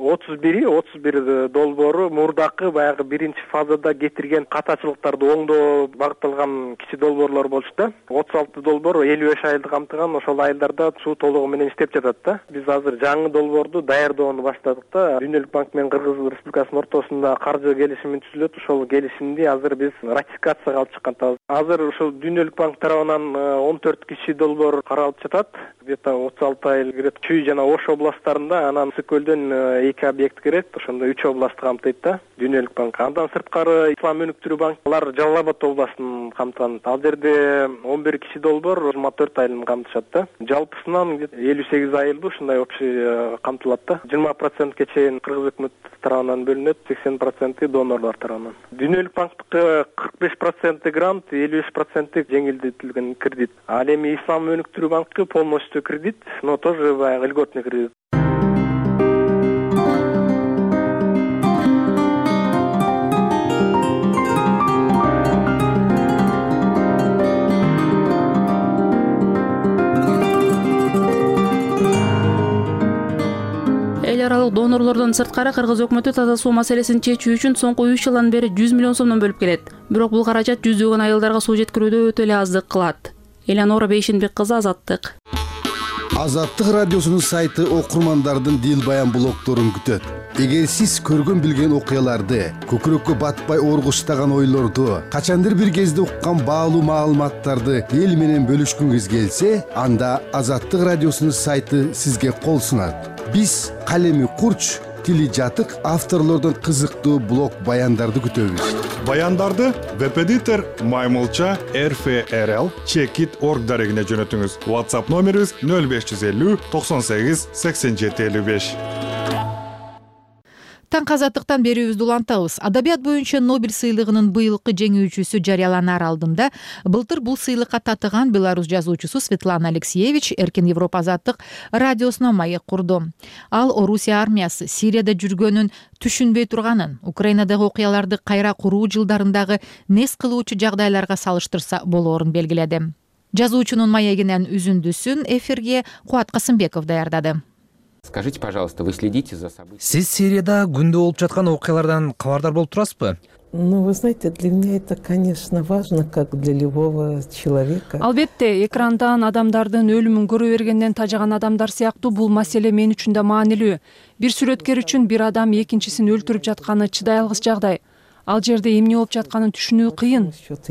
R: 31 долбоору мурдакы баягы биринчи фазада кетирген катачылыктарды оңдоо багытталган кичи долбоорлор болчу да. 36 долбоор 55 айылды камтыган, ошол айылдарда суу толугу менен иштеп жатат да. Биз азыр жаңы долбоорду даярдоону баштадык да. Дүйнөлүк банк менен Кыргыз Республикасынын ортосунда каржы келишими түзүлөт. Ошол келишимди азыр биз ратификацияга алып чыкканбыз. Азыр ошол Дүйнөлүк банк тарабынан 14 кичи долбоор каралып жатат. Где-то 36 айыл кирет. Чүй жана Ош областтарында, анан Сыкөлдөн 2 объект кирет. Ошондо 3 областты камтыйт да Дүйнөлүк банк. Андан сырткары Ислам өнүктүрүү банк, алар Жалал Абад областын камтыган. Ал жерде 11 кичи долбоор 24 айылын камтышат да. Жалпысынан 58 айылды ушундай общий камтылат да. 20%ке чейин Кыргыз өкмөт тарабынан бөлүнөт, 80% донорлор тарабынан. банкынан. Дүйнөлүк банктыкы 45% грант, 55% жеңилдетилген кредит. Ал эми Ислам өнүктүрүү банкы полностью кредит, но тоже баягы льготный кредит.
L: Эл аралык донорлордон сырткары кыргыз өкмөтү таза суу маселесин чечүү үчүн соңку 3 жылдан бери 100 миллион сомдон бөлүп келет. Бирок бул каражат жүздөгөн айылдарга суу жеткирүүдө өтө эле аздык кылат. Эланора Бейшенбек кызы, Азаттык.
S: Азаттык радиосунун сайты окурмандардын дил баян блогдорун күтөт. Эгер сиз көргөн билген окуяларды, көкүрөккө батпай оргуштаган ойлорду, качандыр бир кезде уккан баалуу маалыматтарды эл менен бөлүшкүңүз келсе, анда Азаттык радиосунун сайты сизге кол сунат. Биз калеми курч, тили жатык авторлордун кызыктуу блог баяндарды күтөбүз.
I: Баяндарды веб-эдитор Маймылча RFRL Checkit.org дарегине жөнөтүңүз. WhatsApp номерибиз 0550 98 87 55.
A: Таңкы Азаттыктан берүүбүздү улантабыз. Адабият боюнча Нобель сыйлыгынын быйылкы жеңүүчүсү жарыяланаар алдында былтыр бул сыйлыкка татыган белорус жазуучусу Светлана Алексеевич Эркин Европа Азаттык радиосуна маек курду. Ал Орусия армиясы Сирияда жүргөнүн түшүнбөй турганын, Украинадагы окуяларды кайра куруу жылдарындагы нес кылуучу жагдайларга салыштырса болоорун белгиледи. Жазуучунун маегинен үзүндүсүн эфирге Куат Касымбеков даярдады.
T: Скажите, пожалуйста, вы следите за событиями?
U: Сиз Сирияда күндө болуп жаткан окуялардан кабардар болуп турасызбы?
V: Ну, вы знаете, для меня это, конечно, важно, как для любого человека.
W: Албетте, экрандан адамдардын өлүмүн көрө бергенден тажаган адамдар сыяктуу бул маселе мен үчүн да маанилүү. Бир сүрөткер үчүн бир адам экинчисин өлтүрүп жатканы чыдай алгыс жагдай. Ал жерде эмне болуп жатканын түшүнүү кыйын.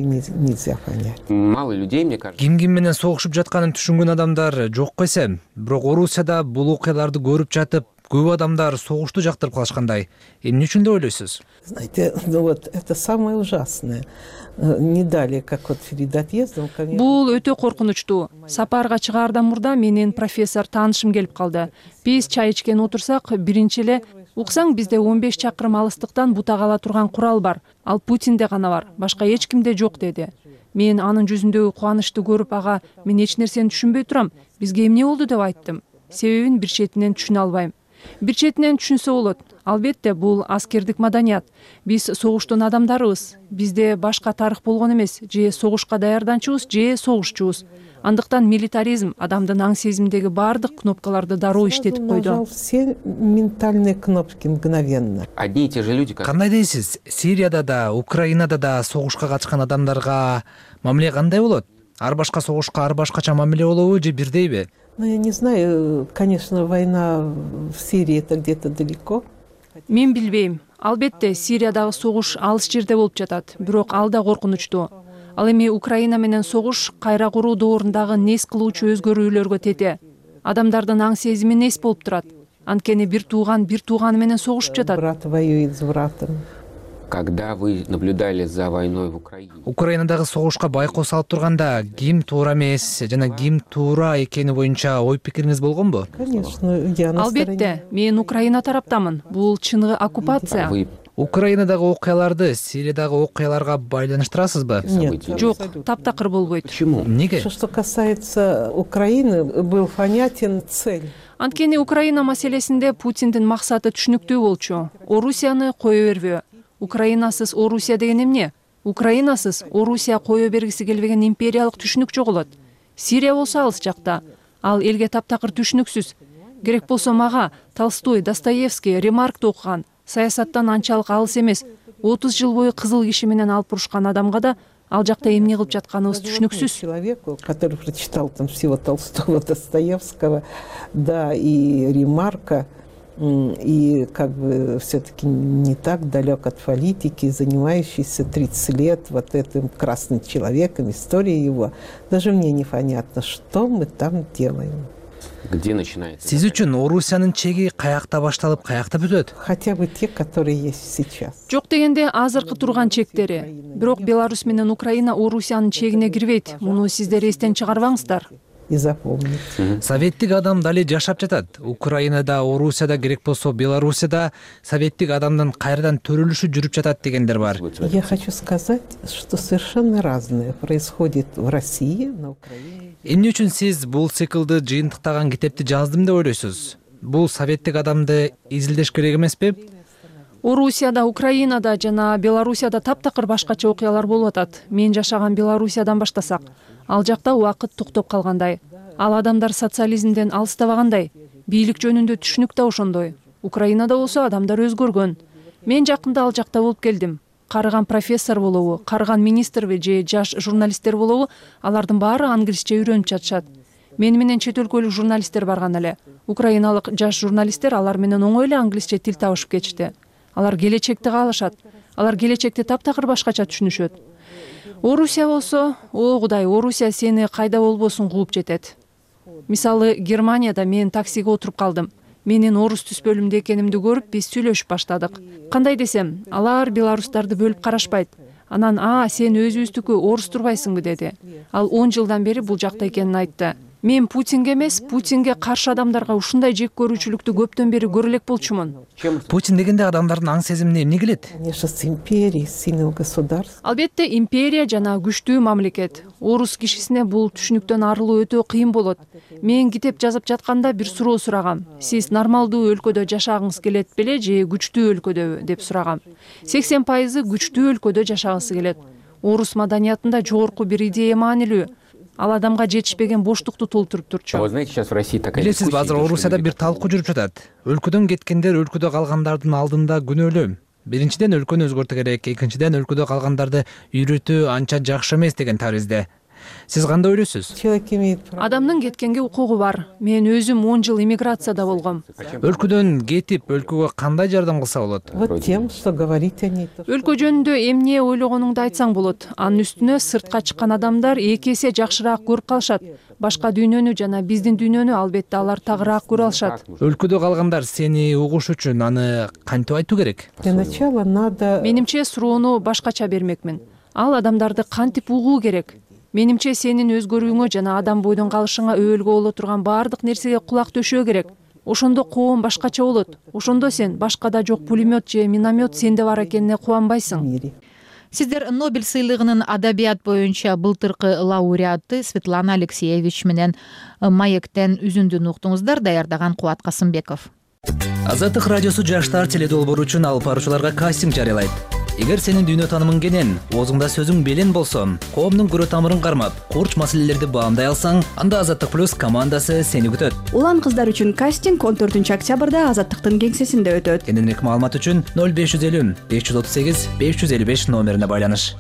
T: Мало людей, мне кажется.
U: Ким менен согушуп жатканын түшүнгөн адамдар жок койсо, бирок Орусияда бул окуяларды көрүп жатып, көп адамдар согушту жактырып калышкандай. Эмне үчүн деп ойлойсуз?
V: Знаете, ну вот это самое ужасное. Не далее, как вот перед отъездом.
W: Бул өтө коркунучтуу. Сапарга чыгаардан мурда менен профессор таанышым келип калды. Биз чай ичкен отурсак, биринчи эле уксаң бизде 15 чакырым алыстыктан бутак ала турган курал бар. Ал Путинде гана бар, башка эч кимде жок деди. Мен анын жүзүндөгү кубанычты көрүп, ага, мен эч нерсени түшүнбөй турам. Бизге эмне болду деп айттым. Себебин бир четинен түшүнө албайм. Бир четинен түшүнсө болот. Албетте, бул аскердик маданият. Биз согуштун адамдарыбыз. Бизде башка тарых болгон эмес. Же согушка даярданчубуз, же согушчубуз. Андыктан милитаризм адамдын аң сезимдеги баардык кнопкаларды дароо иштетип койду.
V: Нажал все ментальные кнопки мгновенно.
T: Одни и те же люди.
U: Кандай дейсиз? Сирияда да, Украинада да согушка катышкан адамдарга мамиле кандай болот? Ар башка согушка ар башкача мамиле болобу же бирдейби?
V: Ну, я не знаю, конечно, война в Сирии это где-то далеко.
W: Мен билбейм. Албетте, Сириядагы согуш алыс жерде болуп жатат, бирок ал да коркунучтуу. Ал эми Украина менен согуш кайра куруу доорундагы нес кылуучу өзгөрүүлөргө тете. Адамдардын аң сезими нес болуп турат. Анткени бир тууганы менен согушуп жатат.
V: Брат воюет с братом.
T: Когда вы наблюдали за войной в Украине?
U: Украинадагы согушка байкоо салып турганда ким туура эмес жана ким туура экени боюнча ой пикириңиз болгонбу?
V: Конечно, я на стороне.
W: Албетте, мен Украина тараптамын. Бул чыныгы оккупация.
U: Украинадагы окуяларды Сириядагы окуяларга байланыштырасызбы?
V: Нет,
W: жок, таптакыр болбойт.
T: Почему?
U: Неге?
V: Что касается Украины, был понятен цель.
W: Анткени Украина маселесинде Путиндин максаты түшүнүктүү болчу. Орусияны кое бербөө. Украинасыз Орусия деген эмне? Украинасыз Орусия кое бергиси келбеген империялык түшүнүк жоголот. Сирия болсо алыс жакта. Ал элге таптакыр түшүнүксүз. Керек болсо мага Толстой, Достоевский, Ремаркты окуган. Саясаттан анчалык алыс эмес. 30 жыл бою кызыл киши менен алып урушкан адамга да ал жакта эмне кылып жатканыбыз түшүнүксүз.
V: Человеку, который прочитал там всего Толстого, Достоевского, да, и Ремарка, и как бы все-таки не так далек от политики, занимающийся 30 лет вот этим красным человеком, история его. Даже мне непонятно, что мы там делаем.
T: Где начинается?
U: Сиз үчүн Орусиянын чеги каякта башталып, каякта бүтөт?
V: Хотя бы те, которые есть сейчас.
W: Жок дегенде азыркы турган чектери. Бирок Беларусь менен Украина Орусиянын чегине кирбейт. Муну сиздер эстен чыгарбаңыздар.
V: и запомнить.
U: Советтик адам дали жашап жатат. Украинада, Орусияда, керек болсо Белоруссияда советтик адамдын кайрадан төрөлүшү жүрүп жатат дегендер бар.
V: Я хочу сказать, что совершенно разное происходит в России, на Украине.
U: Эмне үчүн сиз бул цикылды жыйынтыктаган китепти жаздым деп ойлойсуз? Бул советтик адамды изилдеш керек эмеспи?
W: Орусияда, Украинада жана Белоруссияда таптакыр башкача окуялар болуп атат. Мен жашаган Белоруссиядан баштасак, ал жакта убакыт токтоп калгандай. Ал адамдар социализмден алыстабагандай. Бийлик жөнүндө түшүнүк да ошондой. Украинада болсо адамдар өзгөргөн. Мен жакында ал жакта болуп келдим. Карыган профессор болобу, карыган министрби же жаш журналисттер болобу, алардын баары англисче үйрөнүп жатышат. Мен менен чет өлкөлүк журналисттер барган эле. Украиналык жаш журналисттер алар менен оңой эле англисче тил табышып кетишти. Алар келечекти каалашат. Алар келечекти таптакыр башкача түшүнүшөт. Орусия болсо, о Кудай, Орусия сени кайда болбосун кууп жетет. Мисалы, Германияда мен таксиге отуруп калдым. Менин орус түспөлүмдө экенимди көрүп, биз сүйлөшүп баштадык. Кандай десем, алар белорустарды бөлүп карашпайт. Анан, сен өзүбүздүкү орус турбайсыңбы деди. Ал 10 жылдан бери бул жакта экенин айтты. Мен Путинге эмес, Путинге каршы адамдарга ушундай жек көрүүчүлүктү көптөн бери көрө элек болчумун.
U: Путин дегенде адамдардын аң сезимине эмне келет?
V: Конечно, с империей, сильного государства.
W: Албетте, империя жана күчтүү мамлекет. Орус кишисине бул түшүнүктөн арылуу өтө кыйын болот. Мен китеп жазып жатканда бир суроо сурагам. Сиз нормалдуу өлкөдө жашагыңыз келет беле же күчтүү өлкөдөбү деп сурагам. 80% күчтүү өлкөдө жашагысы келет. Орус маданиятында жогорку бир идея маанилүү. Ал адамга жетишпеген боштукту толтуруп турчу.
U: Билесиз, азыр Орусияда бир талкуу жүрүп жатат. Өлкөдөн кеткендер өлкөдө калгандардын алдында күнөөлүү. Биринчиден өлкөнү өзгөртүү керек, экинчиден өлкөдө калгандарды үйрөтүү анча жакшы эмес деген таризде. Сиз кандай ойлойсуз?
W: Адамдын кеткенге укугу бар. Мен өзүм 10 жыл эмиграцияда болгом.
U: Өлкөдөн кетип, өлкөгө кандай жардам кылса болот?
W: Өлкө жөнүндө эмне ойлогонуңду айтсаң болот. Анын үстүнө сыртка чыккан адамдар 2 эсе жакшыраак көрүп калышат. Башка дүйнөнү жана биздин дүйнөнү албетте алар тагыраак көрө алышат.
U: Өлкөдө калгандар сени угуш үчүн аны кантип айтуу керек?
W: Менимче суроону башкача бермекмин. Ал адамдарды кантип угуу керек? Менимче сенин өзгөрүүңө жана адам бойдон калышыңа өбөлгө боло турган баардык нерсеге кулак төшөө керек. Ошондо коом башкача болот. Ошондо сен башкада жок пулемет же миномет сенде бар экенине кубанбайсың.
A: Сиздер Нобель сыйлыгынын адабият боюнча былтыркы лауреаты Светлана Алексеевич менен Маектен үзүндүн уктуңуздар. Даярдаган Кубат Касымбеков.
U: Азаттык радиосу жаштар теледолбоору үчүн алып баруучуларга кастинг жарыялайт. Эгер сенин дүйнө таанымың кенен, оозуңда сөзүң белен болсо, коомдун көрө тамырын кармап, курч маселелерди баамдай алсаң, анда Азаттык плюс командасы сени күтөт.
D: Улан кыздар үчүн кастинг 14-октябрда Азаттыктын кеңсесинде өтөт.
U: Кененирээк маалымат үчүн 0550 538 555 номерине байланыш.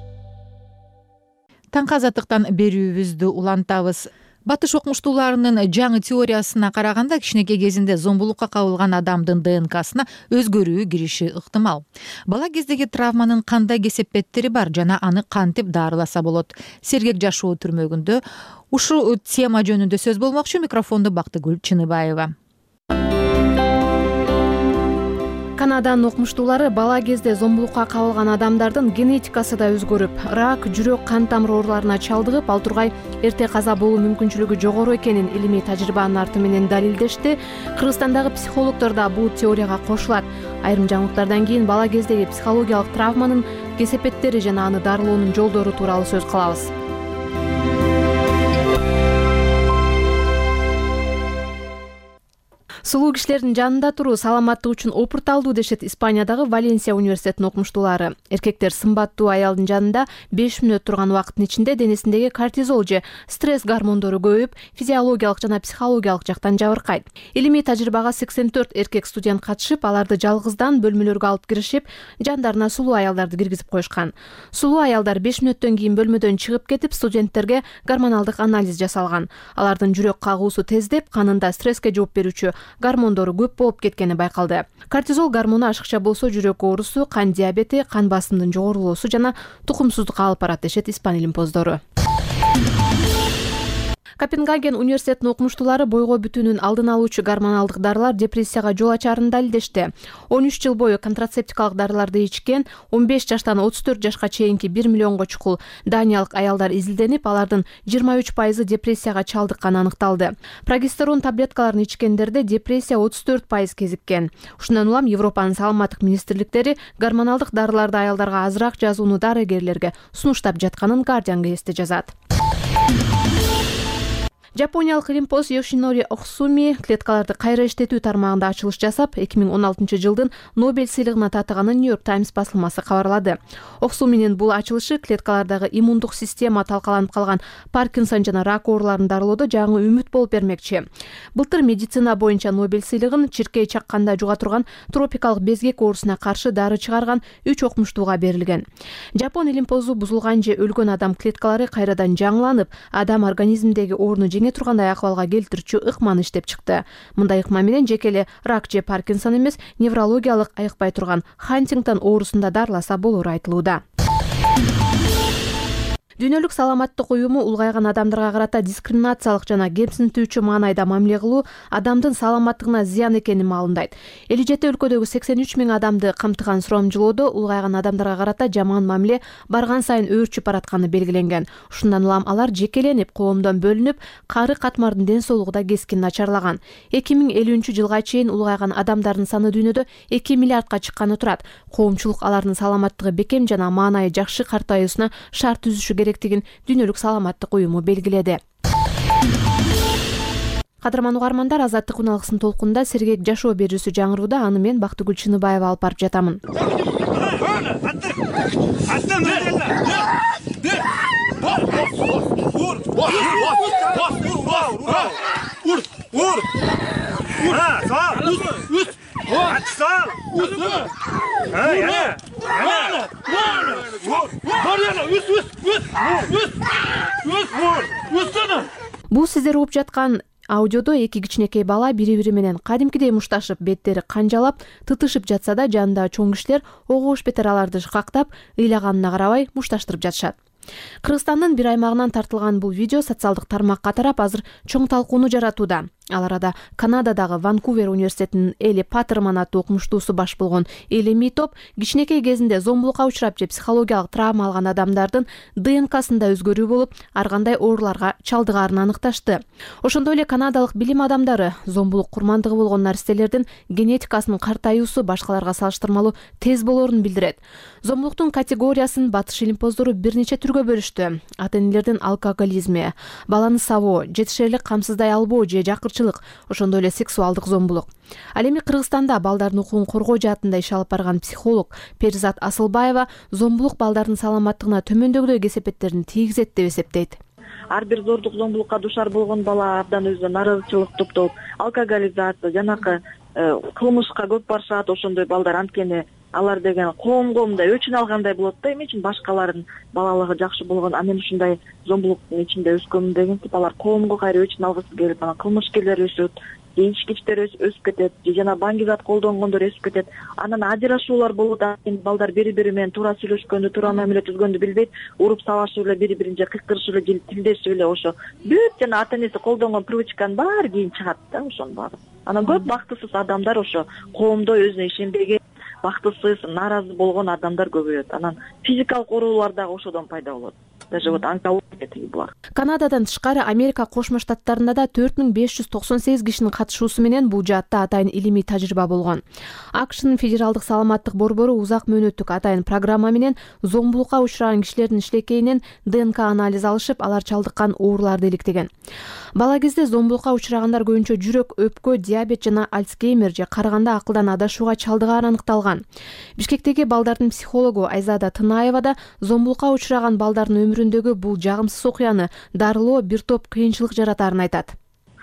A: Таңкы Азаттыктан берүүбүздү улантабыз. Батыш окумуштууларынын жаңы теориясына караганда кичинекей кезинде зомбулукка кабылган адамдын ДНКсына өзгөрүү кириши ыктымал. Бала кездеги травманын кандай кесепеттери бар жана аны кантип даарыласа болот? Сергек жашоо түрмөгүндө ушул тема жөнүндө сөз болмокчу. Микрофонду Бактыгүл Чыныбаева.
E: Канаданын окумуштуулары бала кезде зомбулукка кабылган адамдардын генетикасы да өзгөрүп, рак, жүрөк, кан тамыр ооруларына чалдыгып, ал тургай эрте каза болуу мүмкүнчүлүгү жогору экенин илимий тажрыйбанын арты менен далилдешти. Кыргызстандагы психологдор да бул теорияга кошулат. Айрым жаңылыктардан кийин бала кездеги психологиялык травманын кесепеттери жана аны дарылоонун жолдору тууралуу сөз кылабыз. Сулуу кишилердин жанында туруу саламаттык үчүн опурталдуу дешет Испаниядагы Валенсия университетинин окумуштуулары. Эркектер сымбаттуу аялдын жанында 5 мүнөт турган убакыттын ичинде денесиндеги кортизол же стресс гормондору көбөйүп, физиологиялык жана психологиялык жактан жабыркайт. Илимий тажрыйбага 84 эркек студент катышып, аларды жалгыздан бөлмөлөргө алып киришип, жандарына сулуу аялдарды киргизип коюшкан. Сулуу аялдар 5 мүнөттөн кийин бөлмөдөн чыгып кетип, студенттерге гормоналдык анализ жасалган. Алардын жүрөк кагуусу тездеп, канында стресске жооп берүүчү гормондору көп болуп кеткени байкалды. Кортизол гормону ашыкча болсо жүрөк оорусу, кан диабети, кан басымдын жогорулоосу жана тукумсуздукка алып барат дешет Испан илимпоздору. Копенгаген университетинин окумуштуулары бойго бүтүүнүн алдын алуучу гормоналдык дарылар депрессияга жол ачарын далилдешти. 13 жыл бою контрацептикалык дарыларды ичкен 15 жаштан 34 жашка чейинки 1 миллионго чукул даниялык аялдар изилденип, алардын 23% депрессияга чалдыкканы аныкталды. Прогестерон таблеткаларын ичкендерде депрессия 34% кезиккен. Ушундан улам Европанын саламаттык министрликтери гормоналдык дарыларды аялдарга азыраак жазууну дарыгерлерге сунуштап жатканын Guardian газети жазат. Жапониялык Римпос Йошинори Оксуми клеткаларды кайра иштетүү тармагында ачылыш жасап, 2016 жылдын Нобель сыйлыгына татыганын New York Times басылмасы кабарлады. Оксуминин бул ачылышы клеткалардагы иммундук система талкаланып калган Паркинсон жана рак ооруларын дарылоодо жаңы үмүт болуп бермекчи. Былтыр медицина боюнча Нобель сыйлыгын чиркей чакканда жуга турган тропикалык безгек оорусуна каршы дары чыгарган 3 окумуштууга берилген. Жапон илимпозу бузулган же өлгөн адам клеткалары кайрадан жаңыланып, адам организминдеги оорууну тургандай акыбалга келтирүүчү ыкманы иштеп чыкты. Мындай ыкма менен жеке эле рак же Паркинсон эмес, неврологиялык айыкпай турган Хантингтон оорусунда дарыласа болору айтылууда. Дүйнөлүк саламаттык уюму улгайган адамдарга карата дискриминациялык жана кемсинтүүчү маанайда мамиле кылуу адамдын саламаттыгына зыян экенин маалымдайт. 57 өлкөдөгү 83 миң адамды камтыган сурамжылоодо улгайган адамдарга карата жаман мамиле барган сайын өөрчүп баратканы белгиленген. Ушундан улам алар жекеленип, коомдон бөлүнүп, кары катмардын ден соолугу да кескин начарлаган. 2050 жылга чейин улгайган адамдардын саны дүйнөдө 2 миллиардка чыкканы турат. Коомчулук алардын саламаттыгы бекем жана маанайы жакшы картаюусуна шарт түзүшү керектигин Дүйнөлүк саламаттык уюму белгиледи. Кадырман угармандар, Азаттык уналгысынын толкунда сергек жашоо берүүсү жаңырууда, аны мен Бактыгүл Чыныбаева алып барып жатамын. Бул сиздер угуп жаткан аудиодо эки кичинекей бала бири-бири менен кадимкидей мушташып, беттери канжалап, тытышып жатса да, жанында чоң кишилер огош бетер аларды кактап, ыйлаганына карабай мушташтырып жатышат. Кыргызстандын бир аймагынан тартылган бул видео социалдык тармакка тарап азыр чоң талкууну жаратууда. Ал арада Канададагы Ванкувер университетинин Эли Паттерман аттуу окумуштуусу баш болгон илимий топ кичинекей кезинде зомбулукка учурап же психологиялык травма алган адамдардын ДНКсында өзгөрүү болуп, ар кандай ооруларга чалдыгаарын аныкташты. Ошондой эле канадалык билим адамдары зомбулук курмандыгы болгон наристелердин генетикасынын картаюусу башкаларга салыштырмалуу тез болоорун билдирет. Зомбулуктун категориясын батыш илимпоздору бир нече түргө бөлүштү. Ата-энелердин алкоголизми, баланы сабоо, жетишерлик камсыздай албоо же жакырчылык, ошондой эле сексуалдык зомбулук. Ал эми Кыргызстанда балдардын укугун коргоо жаатында иш алып барган психолог Перизат Асылбаева зомбулук балдардын саламаттыгына төмөндөгүдөй кесепеттерин тийгизет деп эсептейт.
F: Ар бир зордук зомбулукка душар болгон бала абдан өзүнө нааразычылык топтоп, алкоголизация, жанакы кылмышка көп барышат. Ошондой балдар анткени алар деген коомго мындай өчүн алгандай болот да, эми үчүн башкалардын балалыгы жакшы болгон, а мен ушундай зомбулуктун ичинде өскөмүн дегентип алар коомго кайра өчүн алгысы келип, анан кылмышкерлер өсөт, ичкичтер өсүп кетет, жана баңгизат колдонгондор өсүп кетет. Анан ажырашуулар болот, балдар бири-бири менен туура сүйлөшкөндү, туура мамиле түзгөндү билбейт, уруп сабашып эле, бири-бирин же кыйкырышып эле, тилдешип эле, ошо бүт жана ата-энеси колдонгон привычканын баары кийин чыгат да, ошонун баары. Анан көп бактысыз адамдар ошо коомдо өзүнө ишенбеген, бактысыз, нааразы болгон адамдар көбөйөт. Анан физикалык оорулар дагы ошодон пайда болот. Даже вот онкология тиги булар.
E: Канададан тышкары Америка Кошмо Штаттарында да 4598 кишинин катышуусу менен бул жаатта атайын илимий тажрыйба болгон. АКШнын федералдык саламаттык борбору узак мөөнөттүк атайын программа менен зомбулукка учураган кишилердин ишлекейинен ДНК анализ алышып, алар чалдыккан ооруларды иликтеген. Бала кезде зомбулукка учурагандар көбүнчө жүрөк, өпкө, диабет жана Альцгеймер же карыганда акылдан адашууга чалдыгаары аныкталган. Бишкектеги балдардын психологу Айзада Тынаева да зомбулукка учураган балдардын өмүрүндөгү бул жагымсыз окуяны дарылоо бир топ кыйынчылык жаратаарын айтат.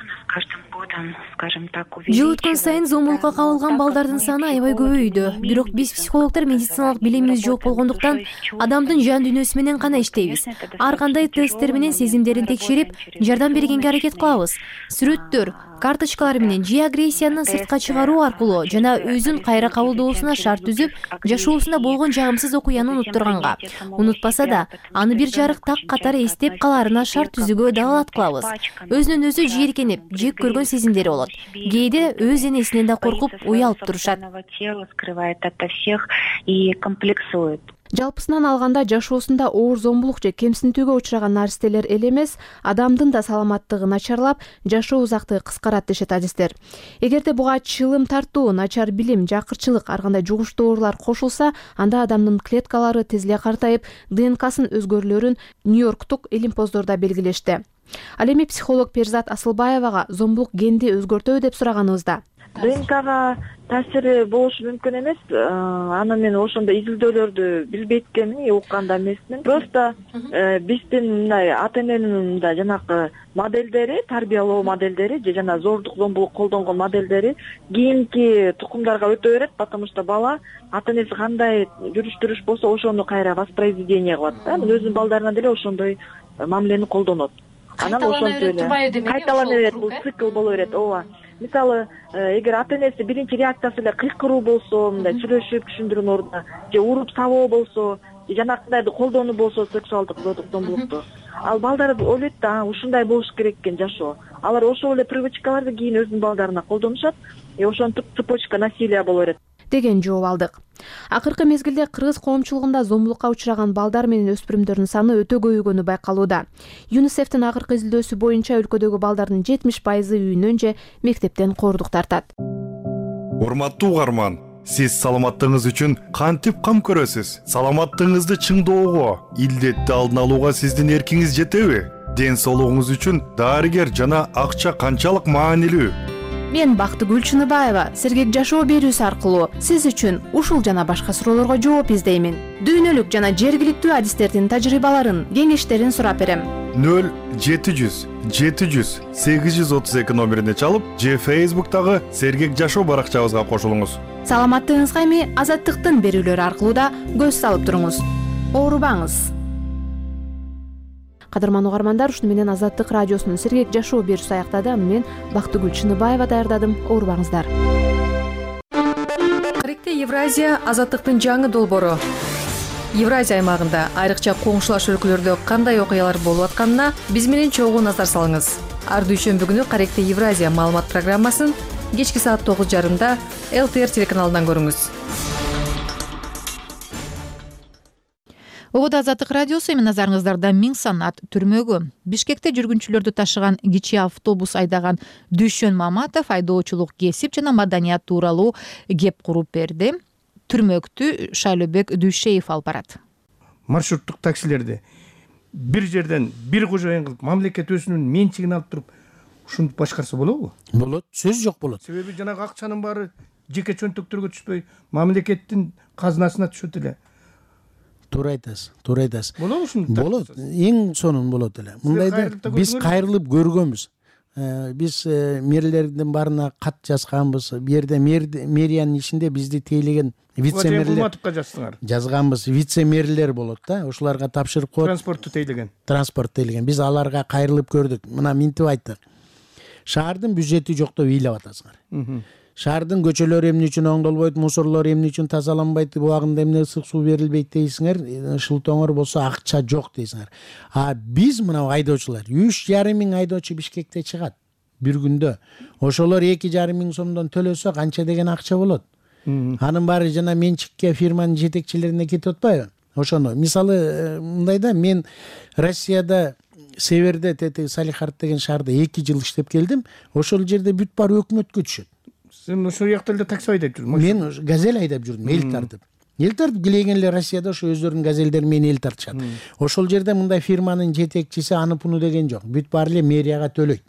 G: Жыл өткөн сайын зомбулукка кабылган балдардын саны аябай көбөйдү. Бирок биз психологдор медициналык билимибиз жок болгондуктан адамдын жан дүйнөсү менен гана иштейбиз. Ар кандай тесттер менен сезимдерин текшерип, жардам бергенге аракет кылабыз. Сүрөттөр, карточкалар менен же агрессияны сыртка чыгаруу аркылуу жана өзүн кайра кабылдоосуна шарт түзүп, жашоосунда болгон жагымсыз окуяны унуттурганга, унутпаса да аны бир жарык так катары эстеп калаарына шарт түзүүгө далалат кылабыз. Өзүнөн өзү жийиркенип, жек көргөн сезимдери болот. Кээде өз энесинен да коркуп, уялып турушат. Жалпысынан алганда жашоосунда оор зомбулук же кемсинтүүгө учураган наристелер эле эмес, адамдын да саламаттыгы начарлап, жашоо узактыгы кыскарат дешет адистер. Эгерде буга чылым тартуу, начар билим, жакырчылык, ар кандай жугуштуу оорулар кошулса, анда адамдын клеткалары тез эле картайып, ДНКсын өзгөрүүлөрүн Нью-Йорктук илимпоздордо белгилешти. Ал эми психолог Перизат Асылбаевага зомбулук генди өзгөртөбү деп сураганыбызда.
F: ДНКга таасири болушу мүмкүн эмес. Аны мен ошондой изилдөөлөрдү билбейт экенмин, уккан да эмесмин. Просто биздин мындай ата эненин мындай жанакы моделдери, тарбиялоо моделдери же жана зордук, зомбулук колдонгон моделдери кийинки тукумдарга өтө берет, потому что бала ата энеси кандай жүрүш болсо ошону кайра воспроизведение кылат да. Өзүнүн балдарына деле ошондой мамилени колдонот. Анан ошентип эле кайталана берет, бул цикл боло берет. Ооба. Мисалы, эгер ата энеси биринчи реакциясы эле кыйкыруу болсо, мындай сүйлөшүп түшүндүрүүнүн ордуна, же уруп сабоо болсо, же жанакындайды колдонуу болсо, сексуалдык зомбулукту, ал балдар ойлойт да, ушундай болуш керек экен жашоо. Алар ошол эле привычкаларды кийин өзүнүн балдарына колдонушат, ошентип цепочка насилия боло берет
E: деген жооп алдык. Акыркы мезгилде кыргыз коомчулугунда зомбулукка учураган балдар менен өспүрүмдөрдүн саны өтө көбөйгөнү байкалууда. ЮНИСЕФтин акыркы изилдөөсү боюнча өлкөдөгү балдардын 70% үйүнөн же мектептен коордук тартат.
I: Урматтуу угарман, сиз саламаттыгыңыз үчүн кантип кам көрөсүз? Саламаттыгыңызды чыңдоого, илдетти алдын алууга сиздин эркиңиз жетеби? Ден соолугуңуз үчүн дарыгер жана акча канчалык маанилүү?
E: Мен Бактыгүл Чыныбаева сергек жашоо берүүсү аркылуу сиз үчүн ушул жана башка суроолорго жооп издеймин. Дүйнөлүк жана жергиликтүү адистердин тажрыйбаларын, кеңештерин сурап берем.
I: 0700 700 832 номерине чалып, же Facebook'тагы сергек жашоо баракчабызга кошулуңуз.
E: Саламаттыгыңызга эми Азаттыктын берүүлөрү аркылуу да көз салып туруңуз. Оорубаңыз. Кадырман угармандар, ушуну менен Азаттык радиосунун сергек жашоо берүүсү аяктады. Аны мен Бактыгүл Чыныбаева даярдадым. Оорубаңыздар.
B: Каректе Евразия Азаттыктын жаңы долбоору. Евразия аймагында айрыкча коңшулаш өлкөлөрдө кандай окуялар болуп атканына биз менен чогуу назар салыңыз. Ар дүйшөмбү күнү Каректе Евразия маалымат программасын кечки саат 9:30 ЛТР телеканалынан көрүңүз.
A: Обода Азаттык радиосу эми назарыңыздарда Миң Санат түрмөгү. Бишкекте жүргүнчүлөрдү ташыган кичи автобус айдаган Дүйшөн Маматов айдоочулук кесип жана маданият тууралуу кеп куруп берди. Түрмөктү Шайлообек Дүйшеев алып барат.
H: Маршруттук таксилерди бир жерден бир кожоюн кылып, мамлекет өзүнүн менчигине алып туруп, ушинтип башкарса болобу?
K: Болот, сөз жок болот.
H: Себеби жанагы акчанын баары жеке чөнтөктөргө түшпөй, мамлекеттин казынасына түшөт эле.
K: Туура айтасыз.
H: Болобу ушинтип?
K: Болот, эң сонун болот эле. Мындайда биз кайрылып көргөнбүз. Биз мэрлердин баарына кат жазганбыз. Бу жерде мэриянын ичинде бизди тейлеген вице-мэрлер жазганбыз. Вице-мэрлер болот да, ошолорго тапшырып коет. Транспортту тейлеген. Биз аларга кайрылып көрдүк. Мына минтип айттык. Шаардын бюджети жок деп ыйлап атасыңар. Шаардын көчөлөрү эмне үчүн оңдолбойт, мусорлор эмне үчүн тазаланбайт, убагында эмне ысык суу берилбейт дейсиңер, шылтоңор болсо акча жок дейсиңер. А биз мына айдоочулар 3,5 миң айдоочу Бишкекте чыгат бир күндө. Ошолор 2,5 миң сомдон төлөсө канча деген акча болот. Анын баары жана менчикке фирманын жетекчилерине кетип атпайбы? Ошону мисалы мындайда мен Россияда Северде Салихард деген шаарда 2 жыл иштеп келдим. Ошол жерде бүт баары өкмөткө түшөт.
H: Сен ошол жакта эле такси айдап жүрдүң?
K: Мен газель айдап жүрдүм, эл тартып. Эл тартып келген эле Россияда ошо өздөрүнүн газелдери менен эл тартышат. Ошол жерде мындай фирманын жетекчиси аны пуну деген жок. Бүт баары эле мэрияга төлөйт.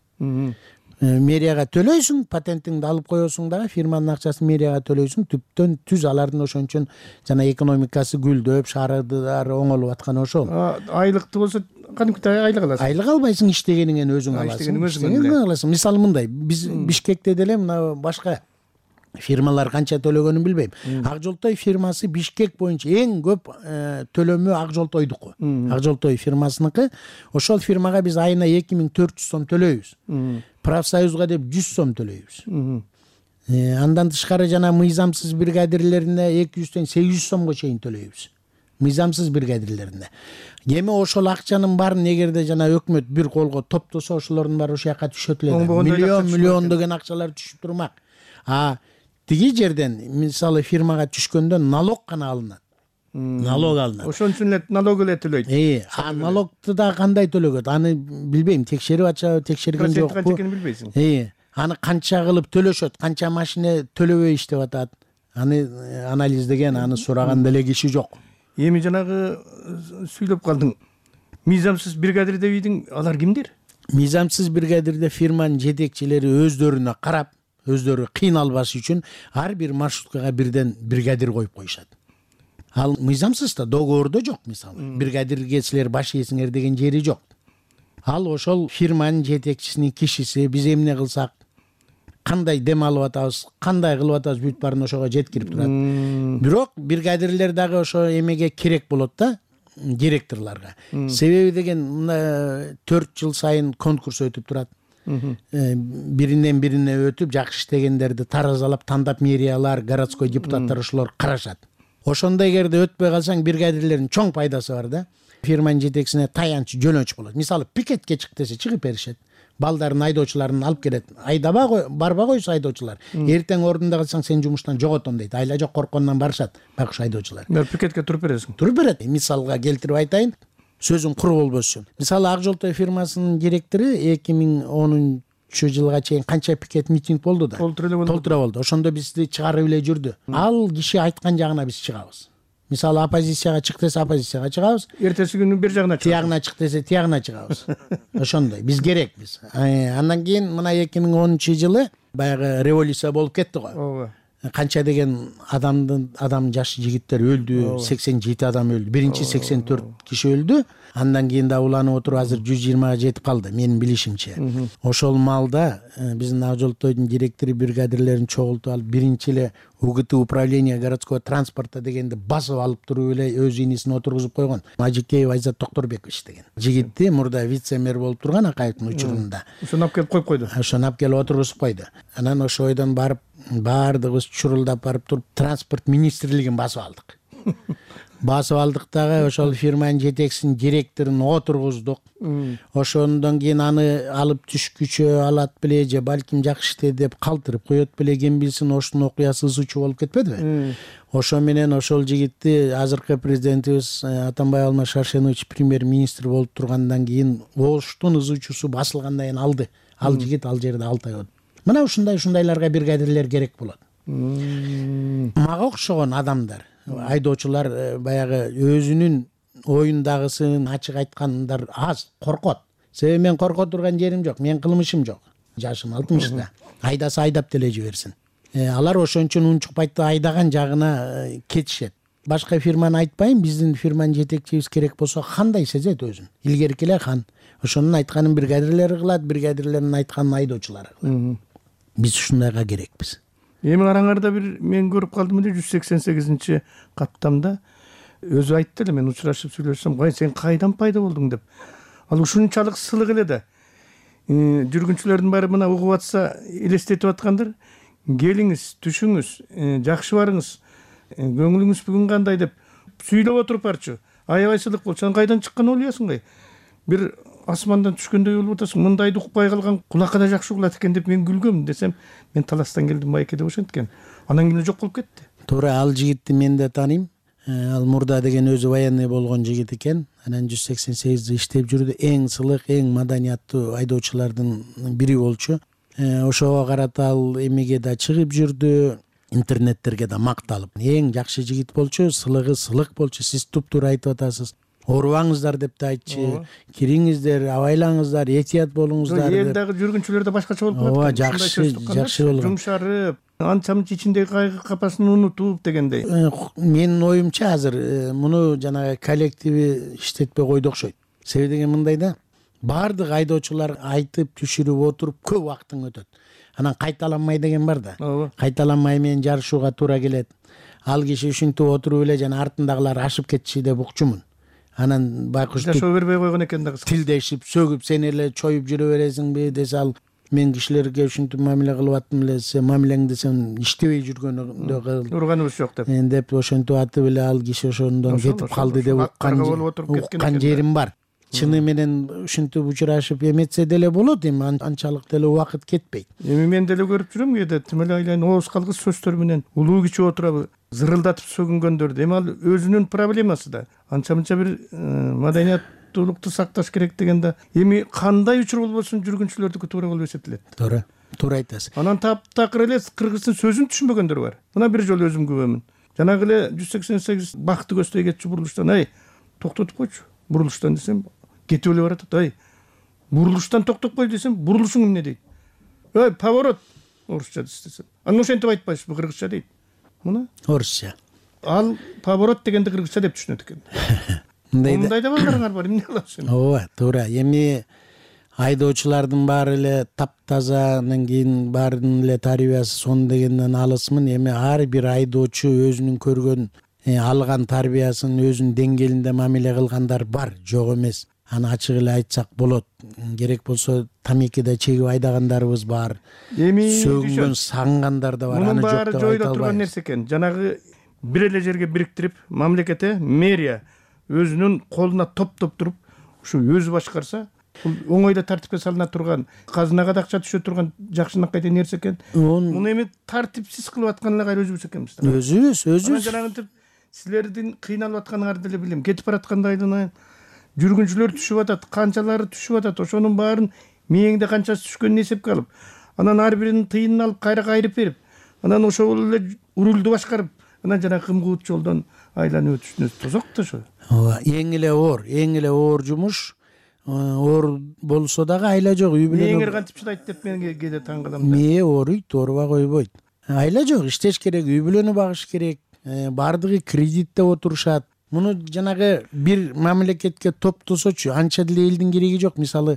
K: Мэрияга төлөйсүң, патентиңди алып коесуң дагы, фирманын акчасын мэрияга төлөйсүң, түптөн түз алардын ошон үчүн жана экономикасы гүлдөп, шаардары оңолуп атканы ошол.
H: Айлыкты болсо кантип айлык аласың?
K: Айлык албайсың, иштегениңен өзүң аласың. Мисалы мындай, биз Бишкекте деле мына башка фирмалар канча төлөгөнүн билбейм. Ак Жолтой фирмасы Бишкек боюнча эң көп төлөмү Ак Жолтойдуку. Ак Жолтой фирмасыныкы. Ошол фирмага биз айына 2400 сом төлөйбүз. профсоюзга деп 100 сом төлөйбүз. Андан тышкары жана мыйзамсыз бригадирлерине 200төн 800 сомго чейин төлөйбүз. Мыйзамсыз бригадирлерине. Эми ошол акчанын баарын эгерде жана өкмөт бир колго топтосо, ошолордун баары ошол жака түшөт эле. Миллион деген акчалар түшүп турмак. Тиги жерден мисалы фирмага түшкөндө налог гана алынат. Налог алынат.
H: Ошон үчүн эле налог эле төлөйт.
K: Налогду да кандай төлөгөт? Аны билбейм, текшерип атышабы, текшерген жокпу?
H: Канча экенин билбейсиң.
K: Аны канча кылып төлөшөт, канча машина төлөбөй иштеп атат. Аны анализдеген, аны сураган деле киши жок.
H: Эми жанагы сүйлөп калдың. Мыйзамсыз бригадир дебийдиң, алар кимдер?
K: Мыйзамсыз бригадирде фирманын жетекчилери өздөрүнө карап, өздөрү кыйналбаш үчүн ар бир маршруткага бирден бригадир коюп коюшат. Ал мыйзамсыз да договордо жок, мисалы. Бригадирге силер баш ийесиңер деген жери жок. Ал ошол фирманын жетекчисинин кишиси, биз эмне кылсак, кандай дем алып атабыз, кандай кылып атабыз, бүт баарын ошого жеткирип турат. Бирок бригадирлер дагы ошо эмеге керек болот да, директорлорго. Себеби деген 4 жыл сайын конкурс өтүп турат. Биринен бирине өтүп, жакшы иштегендерди таразалап, тандап мэриялар, городской депутаттар ошолор карашат. Ошондой эгерде өтпөй калсаң, бригадирлердин чоң пайдасы бар да. Фирманын жетекчисине таянч, жөнөч болот. Мисалы, пикетке чык десе чыгып беришет. Балдарын, айдоочуларын алып келет. Айдаба барба койсо айдоочулар. Эртең ордунда калсаң сен жумуштан жоготом дейт. Айла жок, корккондон барышат байкуш айдоочулар.
H: Пикетке туруп бересиң.
K: Туруп берет. Мисалга келтирип айтайын, сөзүм кур болбош үчүн. Мисалы, Ак Жолтой фирмасынын директору 2010 жылга чейин канча пикет митинг болду да. Толтура болду. Ошондо бизди чыгарып эле жүрдү. Ал киши айткан жагына биз чыгабыз. Мисалы, оппозицияга чык десе оппозицияга чыгабыз.
H: Эртеси күнү бир жагына чыгабыз.
K: Тиягына чык десе тиягына чыгабыз. Ошондой. Биз керекпиз. Андан кийин мына 2010 жылы баягы революция болуп кетти го.
H: Ооба.
K: Канча деген адам жаш жигиттер өлдү, 87 адам өлдү. Биринчи 84 киши өлдү. Андан кийин да уланып отуруп азыр 120га жетип калды, менин билишимче. Ошол маалда биздин Ак Жолтойдун директору бригадирлерин чогултуп алып, биринчи эле УГТ управление городского транспорта дегенди басып алып туруп эле өз инисин отургузуп койгон. Мажикеев Айзат Токторбекович деген жигитти мурда вице-мэр болуп турган Акаевдин учурунда.
H: Ошону алып келип коюп койду.
K: Ошону алып келип отургузуп койду. Анан ошол ойдон барып, баардыгыбыз чурулдап барып туруп транспорт министрлигин басып алдык. Басып алдык дагы ошол фирманын жетекчисинин директорун отургуздук. Ошондон кийин аны алып түшкүчө алат беле же балким жакшы иштеди деп калтырып коет беле, ким билсин, ошонун окуясы ызычуу болуп кетпедиби? Ошо менен ошол жигитти азыркы президентибиз Атамбай Алмаз Шаршенович премьер-министр болуп тургандан кийин оштун ызычуусу басылгандан кийин алды. Ал жигит ал жерде 6 ай болду. Мына ушундайларга бригадирлер керек болот. Мага окшогон адамдар, айдоочулар баягы өзүнүн оюндагысын ачык айткандар аз, коркот. Себеби мен корко турган жерим жок, менин кылмышым жок. Жашым 60да. Айдаса айдап деле жиберсин. Алар ошон үчүн унчукпайт да айдаган жагына кетишет. Башка фирманы айтпайм, биздин фирманын жетекчибиз керек болсо кандай сезет өзүн. Илгерки эле хан. Ошонун айтканын бригадирлери кылат, бригадирлердин айтканын айдоочулары кылат. Биз ушундайга керекпиз.
H: Эми караңарда бир мен көрүп калдым эле 188 каттамда өзү айтты эле, мен учурашып сүйлөшсөм, "Кай сен кайдан пайда болдуң?" деп. Ал ушунчалык сылык эле да. Жүргүнчүлөрдүн баары мына угуп атса, элестетип аткандар. Келиңиз, түшүңүз, жакшы барыңыз, көңүлүңүз бүгүн кандай деп сүйлөп отуруп барчу. Аябай сылык болчу. Сен кайдан чыккан ойлойсуң кай? Бир асмандан түшкөндөй болуп атасың. Мындайды укпай калган кулакка да жакшы угулат экен деп мен күлгөм десем, мен таластан келдим байке деп ошенткен. Анан кийин жок болуп кетти.
K: Туура, ал жигитти мен да тааныйм. Ал мурда деген өзү военный болгон жигит экен. Анан 188 иштеп жүрдү. Эң сылык, эң маданияттуу айдоочулардын бири болчу. Ошого карата ал эмеге да чыгып жүрдү. Интернеттерге да макталып. Эң жакшы жигит болчу, сылыгы сылык болчу. Сиз туп-туура айтып атасыз. Оорубаңыздар деп да айтчы. Кириңиздер, абайлаңыздар, этият болуңуздар.
H: Эл дагы жүргүнчүлөр да башкача болуп калат.
K: Ооба, жакшы болгон.
H: Жумшарып, анча-мынча ичиндеги кайгы капасын унутуп дегендей.
K: Менин оюмча азыр муну жанагы коллективи иштетпей койду окшойт. Себеби деген мындай да, баардык айдоочулар айтып түшүрүп отуруп көп убактың өтөт. Анан кайталанмай деген бар да. Кайталанмай менен жарышууга туура келет. Ал киши ушинтип отуруп эле жана артындагылар ашып кетчи деп укчумун. Анан байкуш
H: жашоо бербей койгон экен да кыз.
K: Тилдешип, сөгүп, сен эле чоюп жүрө бересиңби десе, ал мен кишилерге ушинтип мамиле кылып аттым эле, сен мамилеңди сен иштебей жүргөнүңдө кыл,
H: урганыбыз жок
K: деп ошентип атып эле ал киши ошондон кетип калды деп уккан жерим бар. Чыны менен ушинтип учурашып эметсе деле болот, эми анчалык деле убакыт кетпейт.
H: Эми мен деле көрүп жүрөм кээде тим эле айлайын ооз калгыс сөздөр менен улуу кичи отуруп зырылдатып сөгүнгөндөрдү. Эми ал өзүнүн проблемасы да. Анча мынча бир маданияттуулукту сакташ керек дегенде эми кандай учур болбосун жүргүнчүлөрдүкү туура болуп эсептелет.
K: Туура айтасыз.
H: Анан таптакыр эле кыргыздын сөзүн түшүнбөгөндөр бар. Мына бир жолу өзүм күбөмүн. Жанагы эле 188 бакты көздөй кетчү бурулуштан, ай токтотуп койчу. Бурулуштан десем кетип эле баратат. Ай бурулуштан токтоп кой десем бурулушуң эмне дейт. Ой поворот орусча десем. Анан ошентип айтпайсызбы кыргызча дейт. Мына
K: орусча.
H: Ал поворот дегенди кыргызча деп түшүнөт экен. Мындай да балдарыңар бар, эмне кыласыз?
K: Ооба, туура. Эми айдоочулардын баары эле таптаза, анан кийин баарынын эле тарбиясы сон дегенден алысмын. Эми ар бир айдоочу өзүнүн көргөн алган тарбиясын өзүнүн деңгээлинде мамиле кылгандар бар, жок эмес. Аны ачык эле айтсак болот. Керек болсо тамекиде чегип айдагандарыбыз бар.
H: Эми
K: сөгүнгөн сагынгандар да бар.
H: Аны жок деп айта албайм. Жойула турган нерсе экен. Жанагы бир эле жерге бириктирип, мамлекете, мэрия өзүнүн колуна топтоп туруп, ушу өзү башкарса, бул оңойдо тартипке салына турган, казынага да акча түшө турган жакшынакай деген нерсе экен. Муну эми тартипсиз кылып аткан эле кайра өзүбүз экенбиз.
K: Өзүбүз.
H: Жанагынтип силердин кыйналып атканыңарды деле билем. Кетип бараткандайдын жүргүнчүлөр түшүп атат, канчалары түшүп атат. Ошонун баарын мээңде канчасы түшкөнүн эсепке алып, анан ар биринин тыйынын алып кайра кайрып берип, анан ошол эле рулду башкарып, анан жана кымкуут жолдон айланып өтүшүнө тозок да ошо.
K: Ооба, эң эле оор жумуш. Оор болсо дагы айла жок, үй бүлө.
H: Мээңер кантип чыдайт деп мен кээде таң калам да.
K: Мээ ооруйт, ооруба койбойт. Айла жок, иштеш керек, үй бүлөнү багыш керек. Бардыгы кредитте отурушат. Муну жанагы бир мамлекетке топтосочу анча деле элдин кереги жок. Мисалы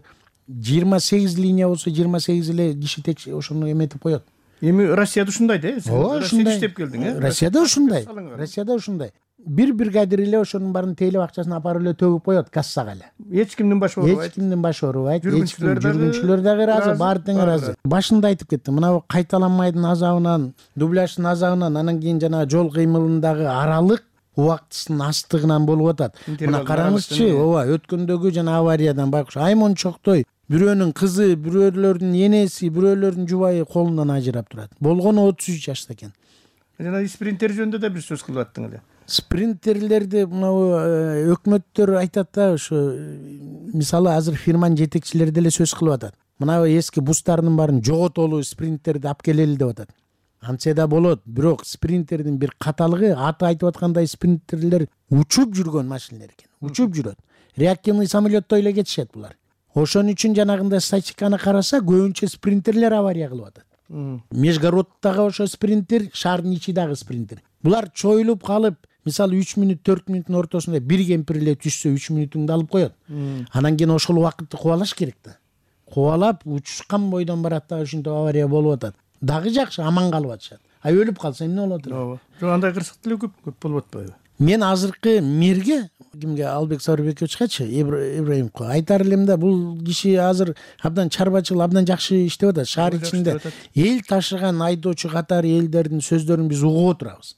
K: 28 линия болсо 28 эле киши тек ошону эметип коет.
H: Эми Россияда ушундай да?
K: Ооба,
H: Россияда иштеп келдиң,
K: Россияда ушундай. Бир бригадир эле ошонун баарын тейлеп акчасын апарып эле төгүп коет кассага эле.
H: Эч кимдин башы оорубайт.
K: Жүргүнчүлөр дагы ыраазы, баары тең ыраазы. Башында айтып кеттим, мына кайталанмайдын азабынан, дубляждын азабынан, анан кийин жана жол кыймылындагы аралык убактысынын астыгынан болуп атат. Мына караңызчы, ооба, өткөндөгү жана авариядан байкуш аймончоктой бирөөнүн кызы, бирөөлөрдүн энеси, бирөөлөрдүн жубайы колунан ажырап турат. Болгону 33 жашта экен.
H: Жана спринтер жөнүндө да бир сөз кылып аттың эле.
K: Спринтерлерди мына өкмөттөр айтат да, ошо мисалы азыр фирманын жетекчилери деле сөз кылып атат. Мына эски бустардын баарын жоготолу, спринтерди алып келели деп атат. Антсе да болот, бирок спринтердин бир каталыгы, аты айтып аткандай спринтерлер учуп жүргөн машиналар экен. Учуп жүрөт. Реактивный самолеттой эле кетишет булар. Ошон үчүн жанагындай статистиканы караса, көбүнчө спринтерлер авария кылып атат. Межгороддагы ошо спринтер, шаардын ичидагы спринтер. Булар чоюлуп калып, мисалы 3 мүнөт, 4 мүнөттүн ортосунда бир кемпир эле түшсө 3 мүнөтүңдү алып коет. Анан кийин ошол убакытты кубалаш керек да. Кубалап, учушкан бойдон барат да, ушинтип авария болуп атат. Дагы жакшы, аман калып атышат. Өлүп калса эмне болот?
H: Ооба. Жок, андай кырсык деле көп болуп атпайбы?
K: Мен азыркы мэрге, кимге, Албек Сабырбековичкачы, Ибраимовго айтар элем да, бул киши азыр абдан чарбачыл, абдан жакшы иштеп атат. Шаар ичинде эл ташыган айдоочу катары элдердин сөздөрүн биз угуп отурабыз.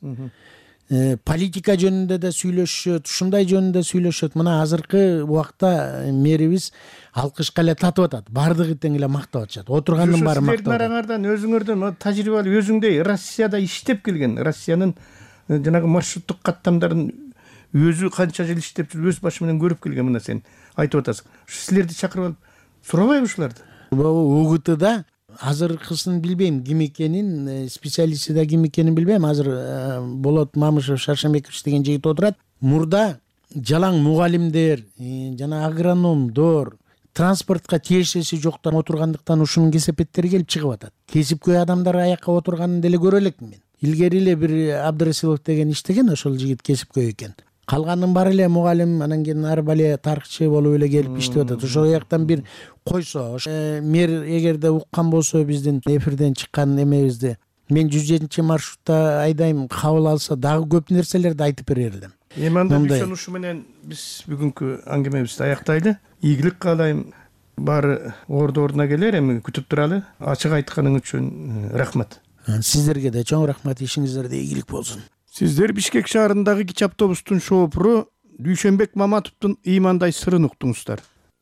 K: Политика жөнүндө да сүйлөшүшөт, ушундай жөнүндө сүйлөшөт. Мына азыркы убакта мэрибиз алкышка эле татып атат. Бардыгы тең эле мактап атышат. Отургандын баары мактап атат.
H: Силердин араңардан өзүңөрдөн тажрыйбалуу өзүңдөй Россияда иштеп келген, Россиянын жанагы маршруттук каттамдарын өзү канча жыл иштеп жүрүп, өз башы менен көрүп келген, мына сен айтып атасың. Силерди чакырып алып сурабайбы ушуларды?
K: УГТда азыркысын билбейм, ким экенин, специалисти да ким экенин билбейм. Азыр Болот Мамышев Шаршембекович деген жигит отурат. Мурда жалаң мугалимдер, жана агрономдор, транспортко тиешеси жоктан отургандыктан ушунун кесепеттери келип чыгып атат. Кесипкөй адамдар аякка отурганын деле көрө элекмин мен. Илгери эле бир Абдрасилов деген иштеген, ошол жигит кесипкөй экен. Калганын баары эле мугалим, анан кийин ар бале тарыхчы болуп эле келип иштеп атат. Ошол жактан бир койсо, мэр эгерде уккан болсо биздин эфирден чыккан эмебизди, мен 107 маршрутта айдайм, кабыл алса дагы көп нерселерди айтып берер элем.
H: Эми анда биз ушу менен биз бүгүнкү аңгемебизди аяктайлы. Ийгилик каалайм. баары ордуна келер. Эми күтүп туралы. Ачык айтканың үчүн рахмат.
K: Сиздерге да чоң рахмат, ишиңиздерде ийгилик болсун.
H: Сиздер Бишкек шаарындагы кичи автобустун шоопуру Дүйшөнбек Маматовдун ыймандай сырын уктуңуздар.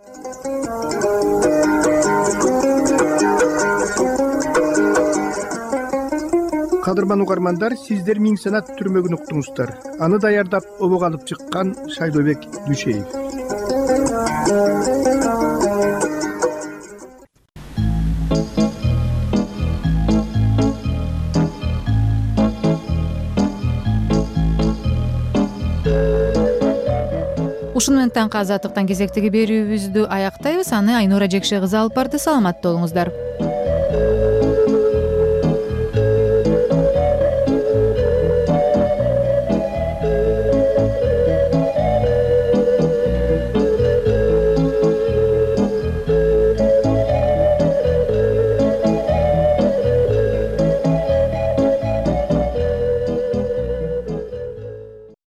H: Кадырман угармандар, сиздер Миң Санат түрмөгүн уктуңуздар. Аны даярдап обок алып чыккан Шайлообек Дүйшеев.
A: Ушуну менен таңкы азаттыктан кезектеги берүүбүздү аяктайбыз. Аны Айнура Жекше кызы алып барды. Саламатта болуңуздар.